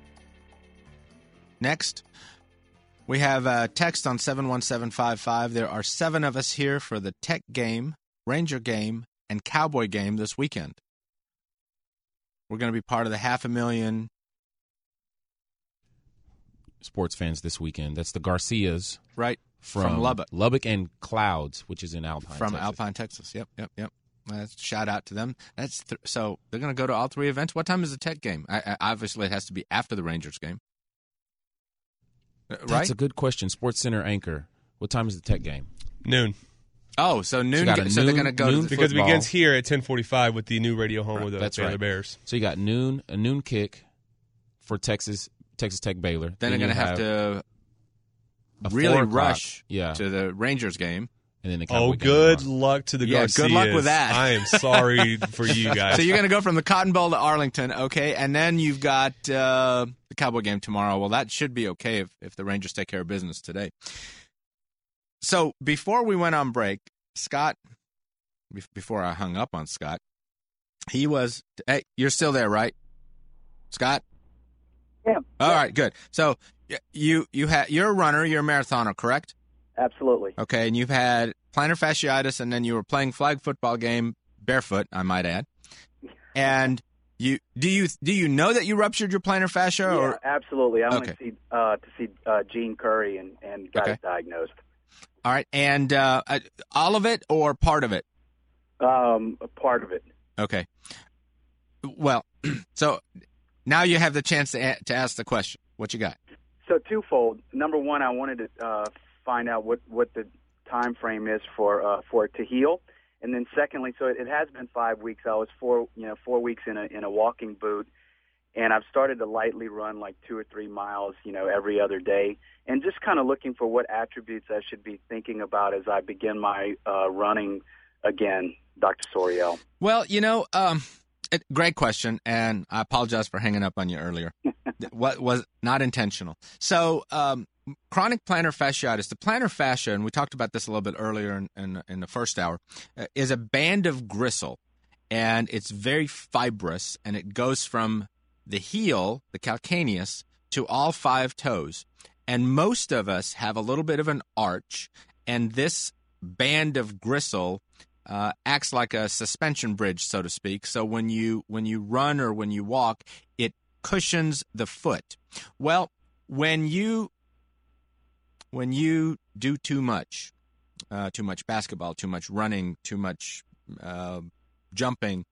next. We have a text on seven one seven five five. There are seven of us here for the Tech game, Ranger game, and Cowboy game this weekend. We're going to be part of the half a million sports fans this weekend. That's the Garcias. Right. From, from Lubbock. Lubbock and Clouds, which is in Alpine, From Texas. Alpine, Texas. Yep, yep, yep. Uh, shout out to them. That's th- So they're going to go to all three events. What time is the Tech game? I, I, obviously, it has to be after the Rangers game. Uh, right? That's a good question. Sports Center anchor. What time is the Tech game? Noon. Oh, so noon. So, So, noon, they're going to go to the because football. it begins here at ten forty-five with the new radio home Right, with the that's Baylor right. Bears. So you got noon, a noon kick for Texas, Texas Tech Baylor. Then, they're you going to have to a really four o'clock, rush yeah. to the Rangers game. And then the Cowboy Oh, game good tomorrow. luck to the Yeah, Garcias. good luck with that. I am sorry for you guys. So you're going to go from the Cotton Bowl to Arlington, okay, and then you've got uh, the Cowboy game tomorrow. Well, that should be okay if, if the Rangers take care of business today. So before we went on break, Scott, be- before I hung up on Scott, he was, hey, you're still there, right? Scott? Yeah. All right, good. So y- you, you ha- you're a runner, you're a marathoner, correct? Absolutely. Okay, and you've had plantar fasciitis, and then you were playing flag football game barefoot, I might add. And you do you do you know that you ruptured your plantar fascia? Yeah, Or absolutely. I went Okay. to see, uh, to see uh, Gene Curry and, and got Okay. it diagnosed. all right, and uh, uh, all of it or part of it? Um, a part of it. Okay. Well, so now you have the chance to a- to ask the question. What you got? So twofold. Number one, I wanted to uh, find out what, what the time frame is for uh, for it to heal, and then secondly, so it, it has been five weeks. I was four you know four weeks in a in a walking boot, and I've started to lightly run like two or three miles you know every other day, and just kind of looking for what attributes I should be thinking about as I begin my uh, running again, Doctor Sorial. Well, you know, um, it, great question, and I apologize for hanging up on you earlier. What was not intentional. So, um, chronic plantar fasciitis, the plantar fascia, and we talked about this a little bit earlier in, in, in the first hour, uh, is a band of gristle, and it's very fibrous, and it goes from the heel, the calcaneus, to all five toes. And most of us have a little bit of an arch, and this band of gristle uh, acts like a suspension bridge, so to speak. So when you when you run or when you walk, it cushions the foot. Well, when you when you do too much, uh, too much basketball, too much running, too much uh, jumping,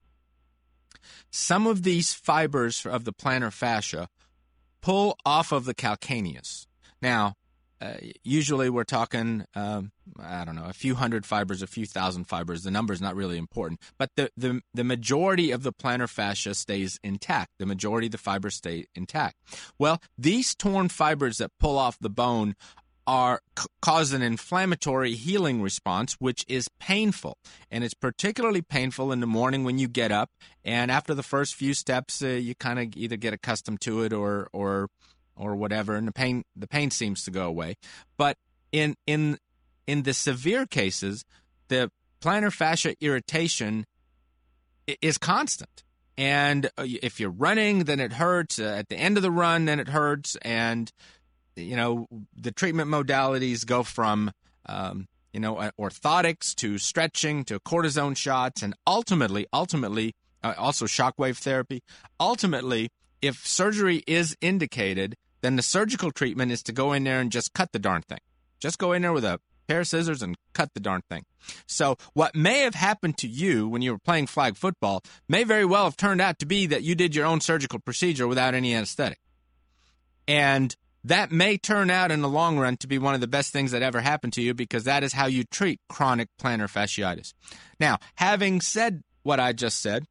some of these fibers of the plantar fascia pull off of the calcaneus. Now, uh, usually we're talking, um, I don't know, a few hundred fibers, a few thousand fibers. The number is not really important. But the, the, the majority of the plantar fascia stays intact. The majority of the fibers stay intact. Well, these torn fibers that pull off the bone are c- cause an inflammatory healing response, which is painful. And it's particularly painful in the morning when you get up. And after the first few steps, uh, you kind of either get accustomed to it or or or whatever, and the pain the pain seems to go away. But in in in the severe cases, the plantar fascia irritation i- is constant. And uh, if you're running, then it hurts. Uh, at the end of the run, then it hurts. And you know, the treatment modalities go from, um, you know, uh, orthotics to stretching to cortisone shots, and ultimately, ultimately, uh, also shockwave therapy. Ultimately, if surgery is indicated, then the surgical treatment is to go in there and just cut the darn thing. Just go in there with a pair of scissors and cut the darn thing. So what may have happened to you when you were playing flag football may very well have turned out to be that you did your own surgical procedure without any anesthetic. And that may turn out in the long run to be one of the best things that ever happened to you, because that is how you treat chronic plantar fasciitis. Now, having said what I just said,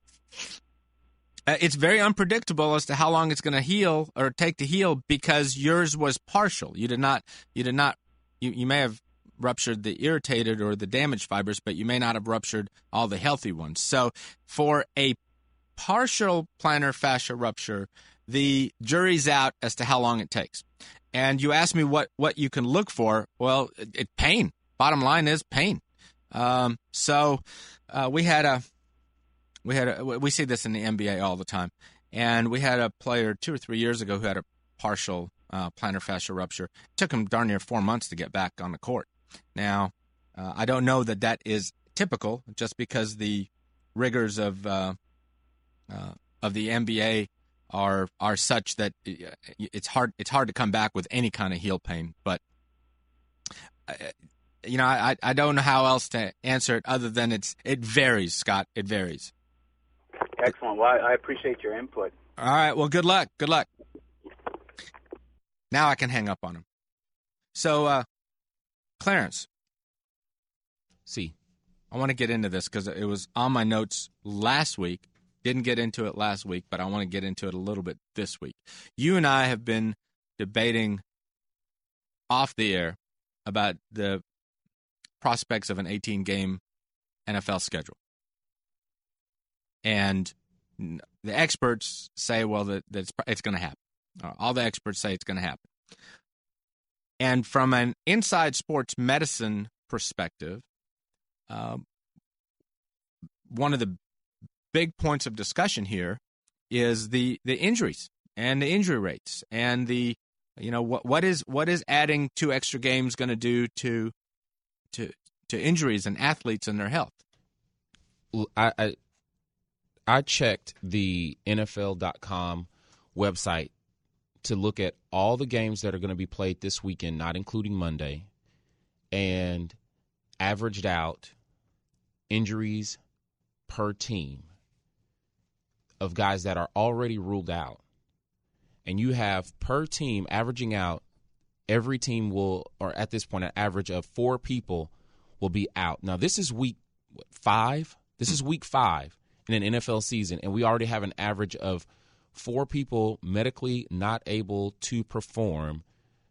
uh, it's very unpredictable as to how long it's going to heal or take to heal, because yours was partial. You did not, you did not, you, you may have ruptured the irritated or the damaged fibers, but you may not have ruptured all the healthy ones. So for a partial plantar fascia rupture, the jury's out as to how long it takes. And you ask me what, what you can look for. Well, it, it pain. Bottom line is pain. Um, so uh, we had a we had a, we see this in the N B A all the time, and we had a player two or three years ago who had a partial uh, plantar fascia rupture. It took him darn near four months to get back on the court. Now, uh, I don't know that that is typical, just because the rigors of uh, uh, of the N B A are are such that it's hard it's hard to come back with any kind of heel pain. But uh, you know, I I don't know how else to answer it other than it's it varies, Scott. It varies. Excellent. Well, I appreciate your input. All right. Well, good luck. Good luck. Now I can hang up on him. So, uh, Clarence. See, I want to get into this because it was on my notes last week. Didn't get into it last week, but I want to get into it a little bit this week. You and I have been debating off the air about the prospects of an eighteen-game N F L schedule. And the experts say, well, that, that it's, it's going to happen. All the experts say it's going to happen. And from an inside sports medicine perspective, uh, one of the big points of discussion here is the, the injuries and the injury rates and the, you know, what what is what is adding two extra games going to do to to to injuries and athletes and their health. I, I I checked the N F L dot com website to look at all the games that are going to be played this weekend, not including Monday, and averaged out injuries per team of guys that are already ruled out. And you have per team averaging out, every team will, or at this point, an average of four people will be out. Now, this is week what, five. This is week five in an N F L season, and we already have an average of four people medically not able to perform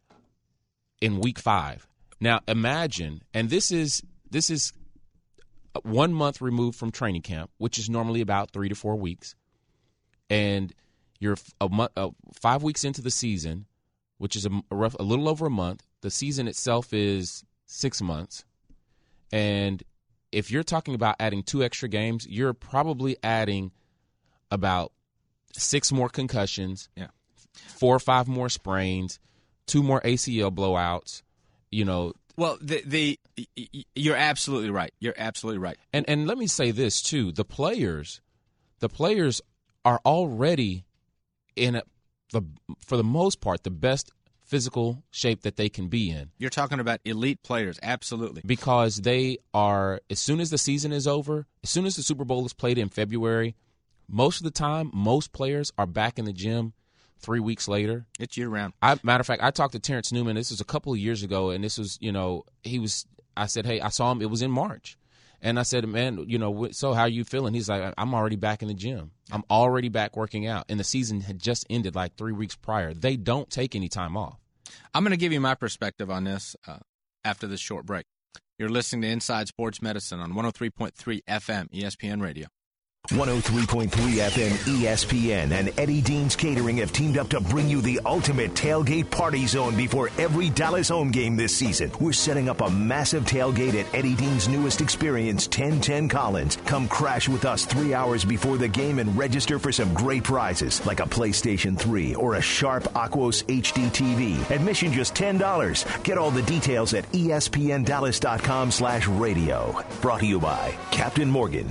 in week five. Now, imagine, and this is this is one month removed from training camp, which is normally about three to four weeks, and you're a month, uh, five weeks into the season, which is a, a, rough, a little over a month. The season itself is six months, and if you're talking about adding two extra games, you're probably adding about six more concussions, yeah, four or five more sprains, two more A C L blowouts. You know, well, the the you're absolutely right. You're absolutely right. And and let me say this too: the players, the players are already in a, the for the most part the best physical shape that they can be in. You're talking about elite players, absolutely. Because they are, as soon as the season is over, as soon as the Super Bowl is played in February, most of the time, most players are back in the gym three weeks later. It's year-round. I, matter of fact, I talked to Terrence Newman. This was a couple of years ago, and this was, you know, he was, I said, hey, I saw him. It was in March. And I said, man, you know, so how are you feeling? He's like, I'm already back in the gym. I'm already back working out. And the season had just ended like three weeks prior. They don't take any time off. I'm going to give you my perspective on this uh, after this short break. You're listening to Inside Sports Medicine on one oh three point three F M E S P N Radio. one oh three point three F M E S P N and Eddie Dean's Catering have teamed up to bring you the ultimate tailgate party zone before every Dallas home game this season. We're setting up a massive tailgate at Eddie Dean's newest experience, ten ten Collins. Come crash with us three hours before the game and register for some great prizes like a PlayStation three or a Sharp Aquos H D T V. Admission just ten dollars. Get all the details at E S P N Dallas dot com slash radio. Brought to you by Captain Morgan.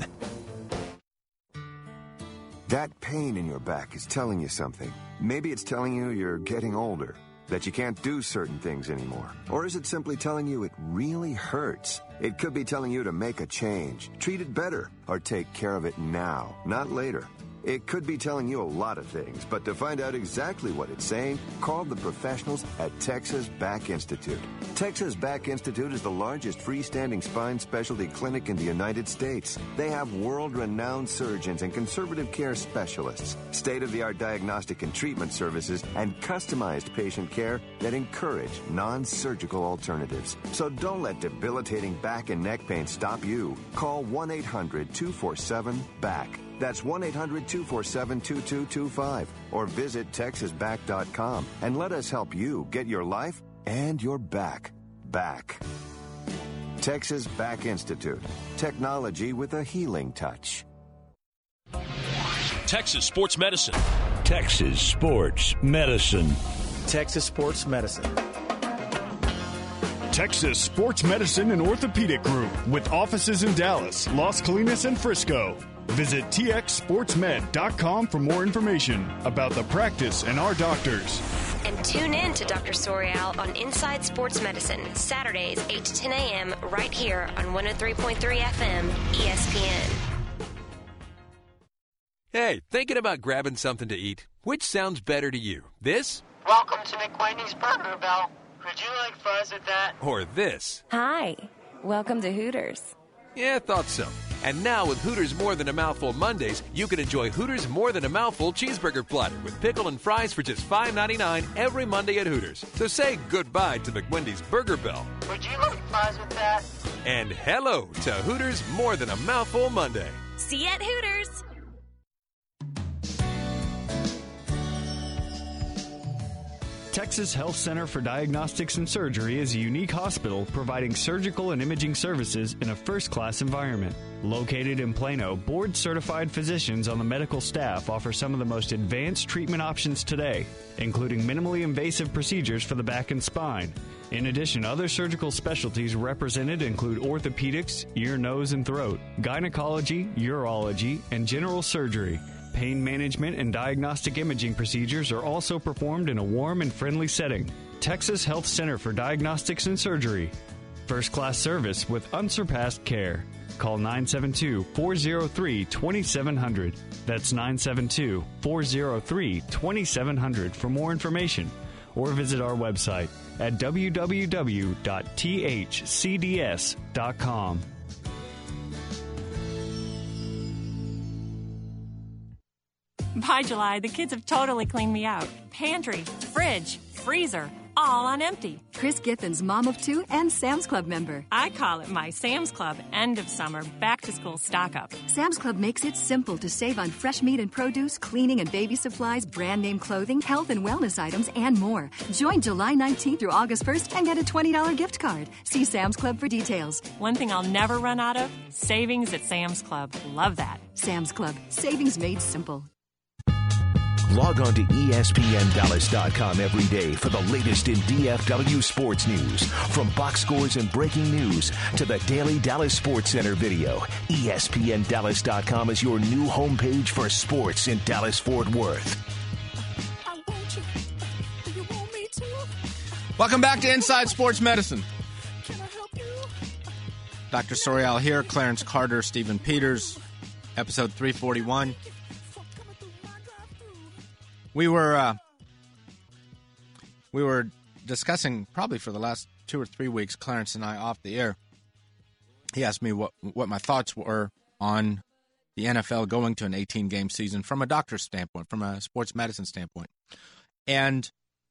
That pain in your back is telling you something. Maybe it's telling you you're getting older, that you can't do certain things anymore. Or is it simply telling you it really hurts? It could be telling you to make a change, treat it better, or take care of it now, not later. It could be telling you a lot of things, but to find out exactly what it's saying, call the professionals at Texas Back Institute. Texas Back Institute is the largest freestanding spine specialty clinic in the United States. They have world-renowned surgeons and conservative care specialists, state-of-the-art diagnostic and treatment services, and customized patient care that encourage non-surgical alternatives. So don't let debilitating back and neck pain stop you. Call one eight hundred two four seven B A C K. That's one eight hundred two four seven two two two five or visit texas back dot com and let us help you get your life and your back back. Texas Back Institute. Technology with a healing touch. Texas Sports Medicine. Texas Sports Medicine. Texas Sports Medicine. Texas Sports Medicine and Orthopedic Group with offices in Dallas, Las Colinas, and Frisco. Visit T X sports med dot com for more information about the practice and our doctors. And tune in to Doctor Sorial on Inside Sports Medicine, Saturdays, eight to ten a.m., right here on one oh three point three F M, E S P N. Hey, thinking about grabbing something to eat? Which sounds better to you? This? Welcome to McWendy's Burger, Bell. Would you like fries with that? Or this? Hi. Welcome to Hooters. Yeah, thought so. And now with Hooters More Than a Mouthful Mondays, you can enjoy Hooters More Than a Mouthful cheeseburger platter with pickle and fries for just five ninety-nine every Monday at Hooters. So say goodbye to McWendy's Burger Bell. Would you like fries with that? And hello to Hooters More Than a Mouthful Monday. See you at Hooters. Texas Health Center for Diagnostics and Surgery is a unique hospital providing surgical and imaging services in a first-class environment. Located in Plano, board-certified physicians on the medical staff offer some of the most advanced treatment options today, including minimally invasive procedures for the back and spine. In addition, other surgical specialties represented include orthopedics, ear, nose, and throat, gynecology, urology, and general surgery. Pain management and diagnostic imaging procedures are also performed in a warm and friendly setting. Texas Health Center for Diagnostics and Surgery. First-class service with unsurpassed care. Call nine seven two, four oh three, two seven zero zero. That's nine seven two, four oh three, two seven zero zero for more information. Or visit our website at w w w dot t h c d s dot com. By July, the kids have totally cleaned me out. Pantry, fridge, freezer, all on empty. Chris Giffen's mom of two and Sam's Club member. I call it my Sam's Club end of summer back to school stock up. Sam's Club makes it simple to save on fresh meat and produce, cleaning and baby supplies, brand name clothing, health and wellness items, and more. Join July nineteenth through August first and get a twenty dollars gift card. See Sam's Club for details. One thing I'll never run out of, savings at Sam's Club. Love that. Sam's Club. Savings made simple. Log on to E S P N Dallas dot com every day for the latest in D F W sports news. From box scores and breaking news to the daily Dallas Sports Center video, E S P N Dallas dot com is your new homepage for sports in Dallas-Fort Worth. Welcome back to Inside Sports Medicine. Doctor Sorial here, Clarence Carter, Stephen Peters, episode three forty-one. We were uh, we were discussing probably for the last two or three weeks, Clarence and I off the air. He asked me what what my thoughts were on the N F L going to an eighteen-game season from a doctor's standpoint, from a sports medicine standpoint. And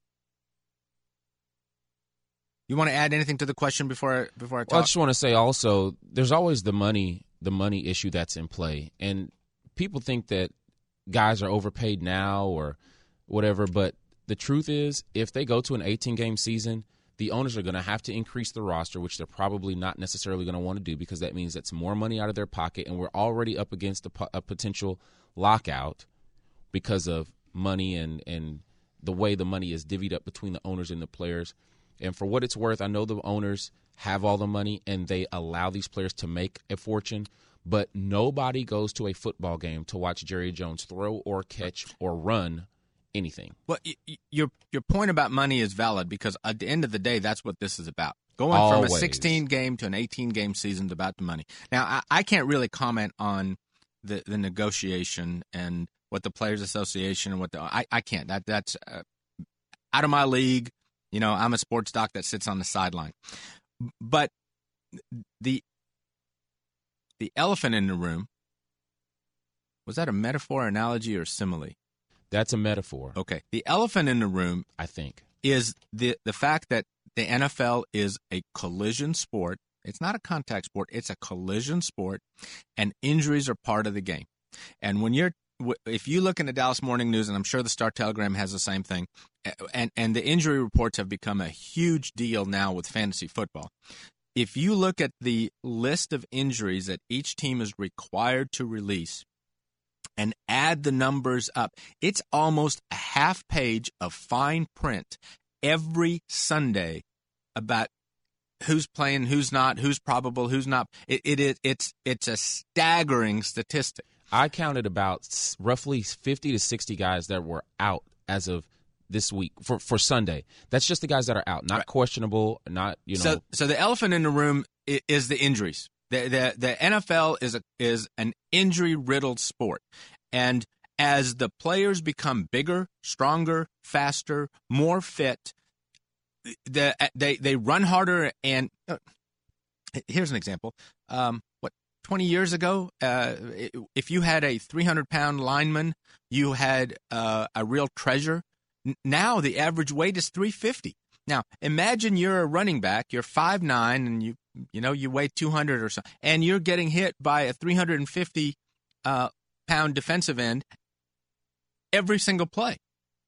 you want to add anything to the question before I, before I talk? Well, I just want to say also, there's always the money the money issue that's in play, and people think that guys are overpaid now or whatever, but the truth is, if they go to an eighteen-game season, the owners are going to have to increase the roster, which they're probably not necessarily going to want to do because that means that's more money out of their pocket, and we're already up against a, a potential lockout because of money and, and the way the money is divvied up between the owners and the players. And for what it's worth, I know the owners have all the money, and they allow these players to make a fortune, but nobody goes to a football game to watch Jerry Jones throw or catch or run anything. Well, y- y- your your point about money is valid because at the end of the day, that's what this is about. Going Always. from a sixteen-game to an eighteen-game season is about the money. Now, I, I can't really comment on the, the negotiation and what the Players Association and what the I, I can't. That that's uh, out of my league. You know, I'm a sports doc that sits on the sideline. But the the elephant in the room, was that a metaphor, analogy, or simile? That's a metaphor. Okay. The elephant in the room, I think, is the the fact that the N F L is a collision sport. It's not a contact sport. It's a collision sport, and injuries are part of the game. And when you're if you look in the Dallas Morning News, and I'm sure the Star-Telegram has the same thing, and, and the injury reports have become a huge deal now with fantasy football. If you look at the list of injuries that each team is required to release and add the numbers up, it's almost a half page of fine print every Sunday about who's playing, who's not, who's probable, who's not. It, it, it it's it's a staggering statistic. I counted about roughly fifty to sixty guys that were out as of this week for, for Sunday. That's just the guys that are out, not right. questionable, not, you know. So, so the elephant in the room is the injuries. The, the, the N F L is a, is an injury-riddled sport. And as the players become bigger, stronger, faster, more fit, the, they, they run harder. And uh, here's an example. Um, what? twenty years ago, uh, if you had a three hundred pound lineman, you had uh, a real treasure. N- now the average weight is three fifty. Now, imagine you're a running back, you're five nine, and you you know you weigh two hundred or so, and you're getting hit by a three hundred fifty uh, pound defensive end every single play.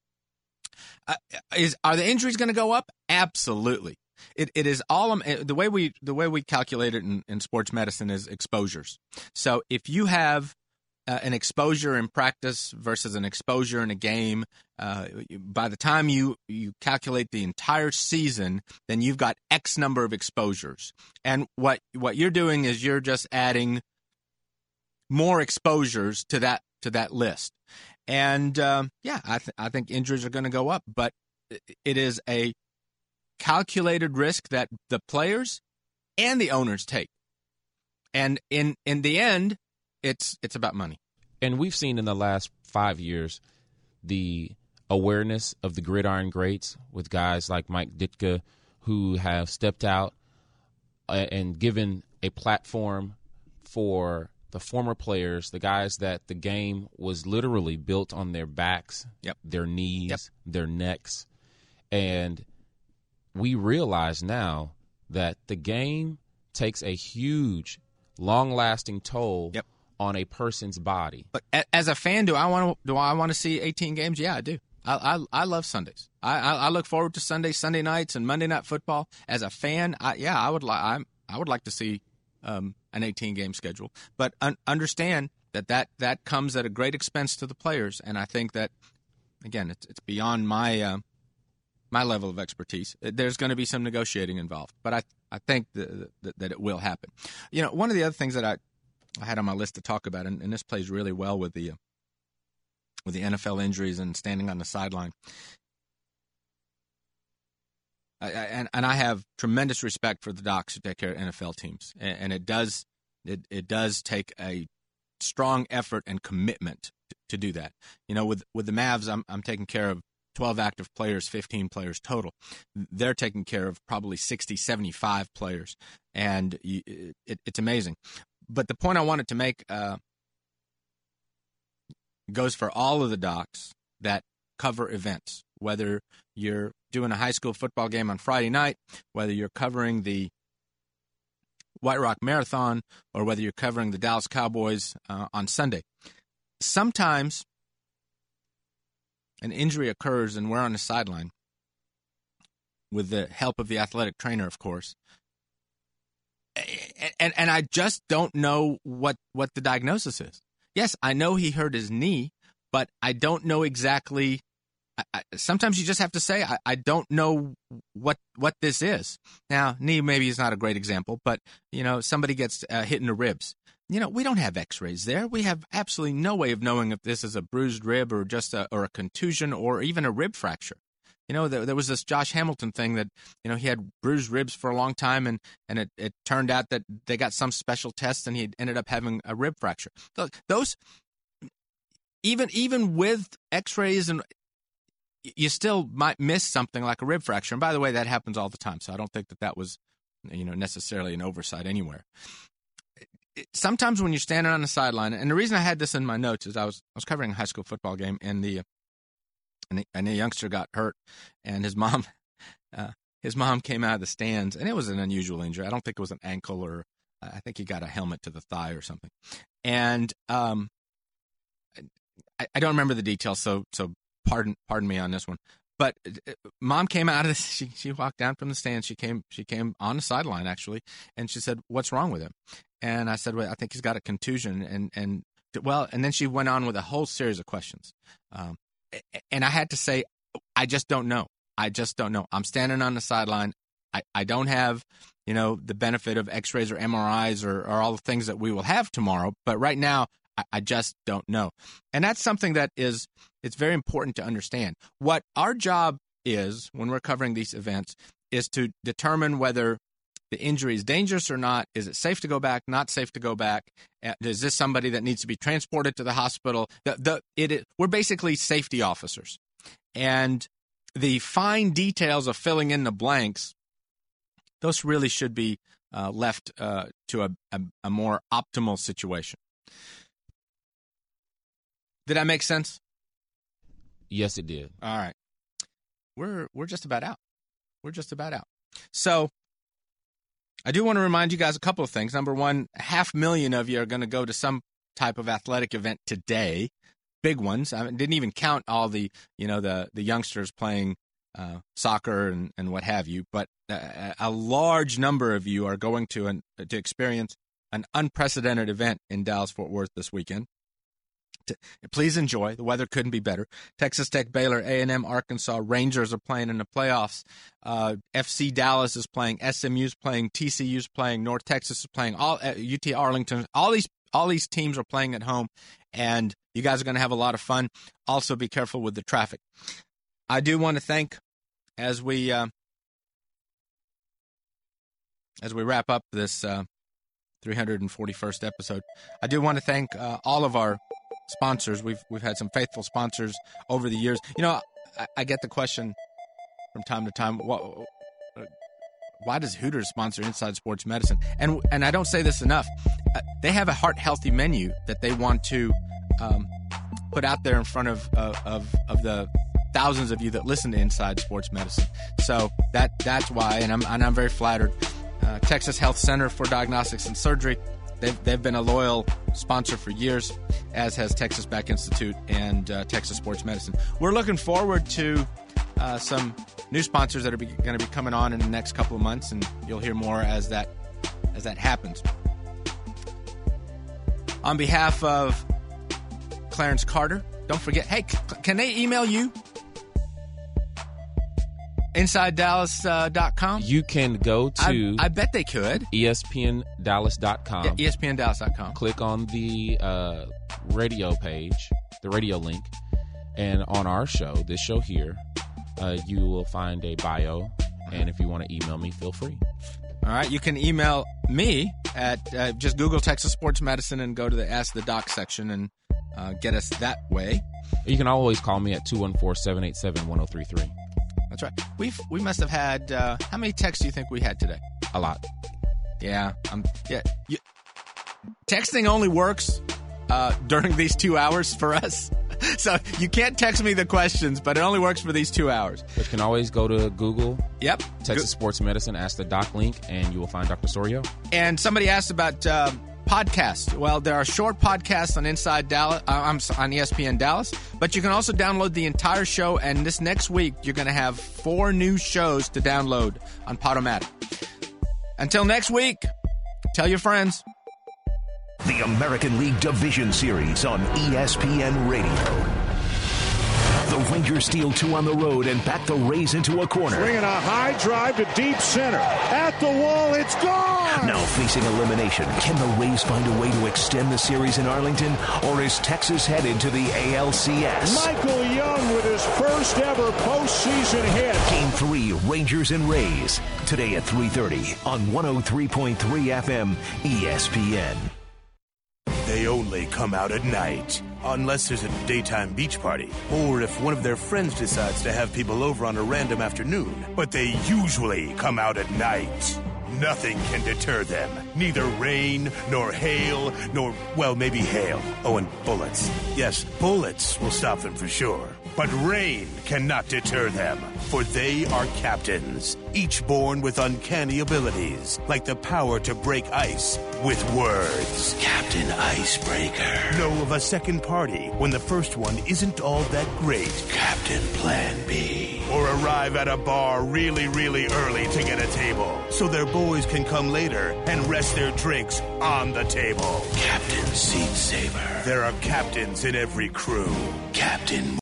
Uh, is are the injuries going to go up? Absolutely. It it is all the way we the way we calculate it in, in sports medicine is exposures. So if you have uh, an exposure in practice versus an exposure in a game, uh, by the time you you calculate the entire season, then you've got X number of exposures. And what what you're doing is you're just adding more exposures to that to that list. And um, yeah, I th- I think injuries are going to go up, but it is a calculated risk that the players and the owners take. And in, in the end, it's it's about money. And we've seen in the last five years the awareness of the gridiron greats with guys like Mike Ditka who have stepped out and given a platform for the former players, the guys that the game was literally built on their backs, yep. their knees, yep. their necks. And we realize now that the game takes a huge, long-lasting toll yep. on a person's body. But as a fan, do I want to do I want to see eighteen games? Yeah, I do. I I, I love Sundays. I, I I look forward to Sundays, Sunday nights, and Monday Night Football. As a fan, I, yeah, I would like I I would like to see um, an eighteen game schedule. But un- understand that, that that comes at a great expense to the players, and I think that again, it's it's beyond my. Uh, my level of expertise. There's going to be some negotiating involved, but I I think the, the, that it will happen. You know, one of the other things that I, I had on my list to talk about, and, and this plays really well with the uh, with the N F L injuries and standing on the sideline. I, I, and and I have tremendous respect for the docs who take care of N F L teams, and, and it does it it does take a strong effort and commitment to, to do that. You know, with with the Mavs, I'm I'm taking care of twelve active players, fifteen players total. They're taking care of probably sixty, seventy-five players, and you, it, it's amazing. But the point I wanted to make uh, goes for all of the docs that cover events, whether you're doing a high school football game on Friday night, whether you're covering the White Rock Marathon, or whether you're covering the Dallas Cowboys uh, on Sunday. Sometimes an injury occurs and we're on the sideline with the help of the athletic trainer, of course. And, and, and I just don't know what, what the diagnosis is. Yes, I know he hurt his knee, but I don't know exactly. I, I, sometimes you just have to say, I, I don't know what what this is. Now, knee maybe is not a great example, but, you know, somebody gets uh, hit in the ribs. You know, we don't have x-rays there. We have absolutely no way of knowing if this is a bruised rib or just a, or a contusion or even a rib fracture. You know, there, there was this Josh Hamilton thing that, you know, he had bruised ribs for a long time, and, and it, it turned out that they got some special tests and he ended up having a rib fracture. Those, even even with x-rays, and you still might miss something like a rib fracture. And by the way, that happens all the time, so I don't think that that was, you know, necessarily an oversight anywhere. Sometimes when you're standing on the sideline, and the reason I had this in my notes is I was I was covering a high school football game, and the and, the, and a youngster got hurt, and his mom uh, his mom came out of the stands, and it was an unusual injury. I don't think it was an ankle, or I think he got a helmet to the thigh or something. And um, I, I don't remember the details, so so pardon pardon me on this one. But uh, Mom came out of this. She she walked down from the stands. She came she came on the sideline actually, and she said, "What's wrong with him?" And I said, "Well, I think he's got a contusion." And and well, and then she went on with a whole series of questions. Um, and I had to say, I just don't know. I just don't know. I'm standing on the sideline. I, I don't have, you know, the benefit of X-rays or M R Is or, or all the things that we will have tomorrow. But right now, I, I just don't know. And that's something that is, it's very important to understand. What our job is when we're covering these events is to determine whether the injury is dangerous or not. Is it safe to go back? Not safe to go back? Is this somebody that needs to be transported to the hospital? The, the, it, it, we're basically safety officers. And the fine details of filling in the blanks, those really should be uh, left uh, to a, a, a more optimal situation. Did that make sense? Yes, it did. All right. We're we're just about out. We're just about out. So I do want to remind you guys a couple of things. Number one, a half million of you are going to go to some type of athletic event today. Big ones. I didn't even count all the, you know, the, the youngsters playing uh, soccer and, and what have you. But a, a large number of you are going to an, to experience an unprecedented event in Dallas-Fort Worth this weekend. To, please enjoy. The weather couldn't be better. Texas Tech, Baylor, A and M, Arkansas, Rangers are playing in the playoffs. Uh, F C Dallas is playing. S M U's playing. T C U's playing. North Texas is playing. All uh, U T Arlington. All these all these teams are playing at home, and you guys are going to have a lot of fun. Also, be careful with the traffic. I do want to thank, as we uh, as we wrap up this uh, three hundred forty-first episode, I do want to thank uh, all of our sponsors. We've we've had some faithful sponsors over the years. You know, I, I get the question from time to time, what, why does Hooters sponsor Inside Sports Medicine? And and I don't say this enough. Uh, they have a heart-healthy menu that they want to um, put out there in front of, uh, of of the thousands of you that listen to Inside Sports Medicine. So that that's why, and I'm and I'm very flattered. Uh, Texas Health Center for Diagnostics and Surgery. They've, they've been a loyal sponsor for years, as has Texas Back Institute and uh, Texas Sports Medicine. We're looking forward to uh, some new sponsors that are going to be coming on in the next couple of months, and you'll hear more as that as that happens. On behalf of Clarence Carter, don't forget, hey, c- can they email you? inside dallas dot com? You can go to... I, I bet they could. E S P N Dallas dot com. Yeah, E S P N Dallas dot com. Click on the uh, radio page, the radio link, and on our show, this show here, uh, you will find a bio, and if you want to email me, feel free. All right, you can email me at uh, just Google Texas Sports Medicine and go to the Ask the Doc section and uh, get us that way. You can always call me at two one four, seven eight seven, one oh three three. That's right. We've we must have had uh, how many texts do you think we had today? A lot. Yeah. Um. Yeah. You, texting only works uh, during these two hours for us. So you can't text me the questions, but it only works for these two hours. But you can always go to Google. Yep. Texas Go- Sports Medicine. Ask the doc link, and you will find Doctor Sorio. And somebody asked about uh, podcasts. Well, there are short podcasts on Inside Dallas. Uh, I'm on E S P N Dallas, but you can also download the entire show. And this next week, you're going to have four new shows to download on Podomatic. Until next week, tell your friends. The American League Division Series on E S P N Radio. The Rangers steal two on the road and back the Rays into a corner. Swinging a high drive to deep center. At the wall, it's gone! Now facing elimination, can the Rays find a way to extend the series in Arlington? Or is Texas headed to the A L C S? Michael Young with his first ever postseason hit. Game three, Rangers and Rays. Today at three thirty on one oh three point three F M E S P N. They only come out at night, unless there's a daytime beach party, or if one of their friends decides to have people over on a random afternoon. But they usually come out at night. Nothing can deter them. Neither rain, nor hail, nor, well, maybe hail. Oh, and bullets. Yes, bullets will stop them for sure. But rain cannot deter them, for they are captains, each born with uncanny abilities, like the power to break ice with words. Captain Icebreaker. Know of a second party when the first one isn't all that great. Captain Plan B. Or arrive at a bar really, really early to get a table, so their boys can come later and rest their drinks on the table. Captain Seat Saver. There are captains in every crew. Captain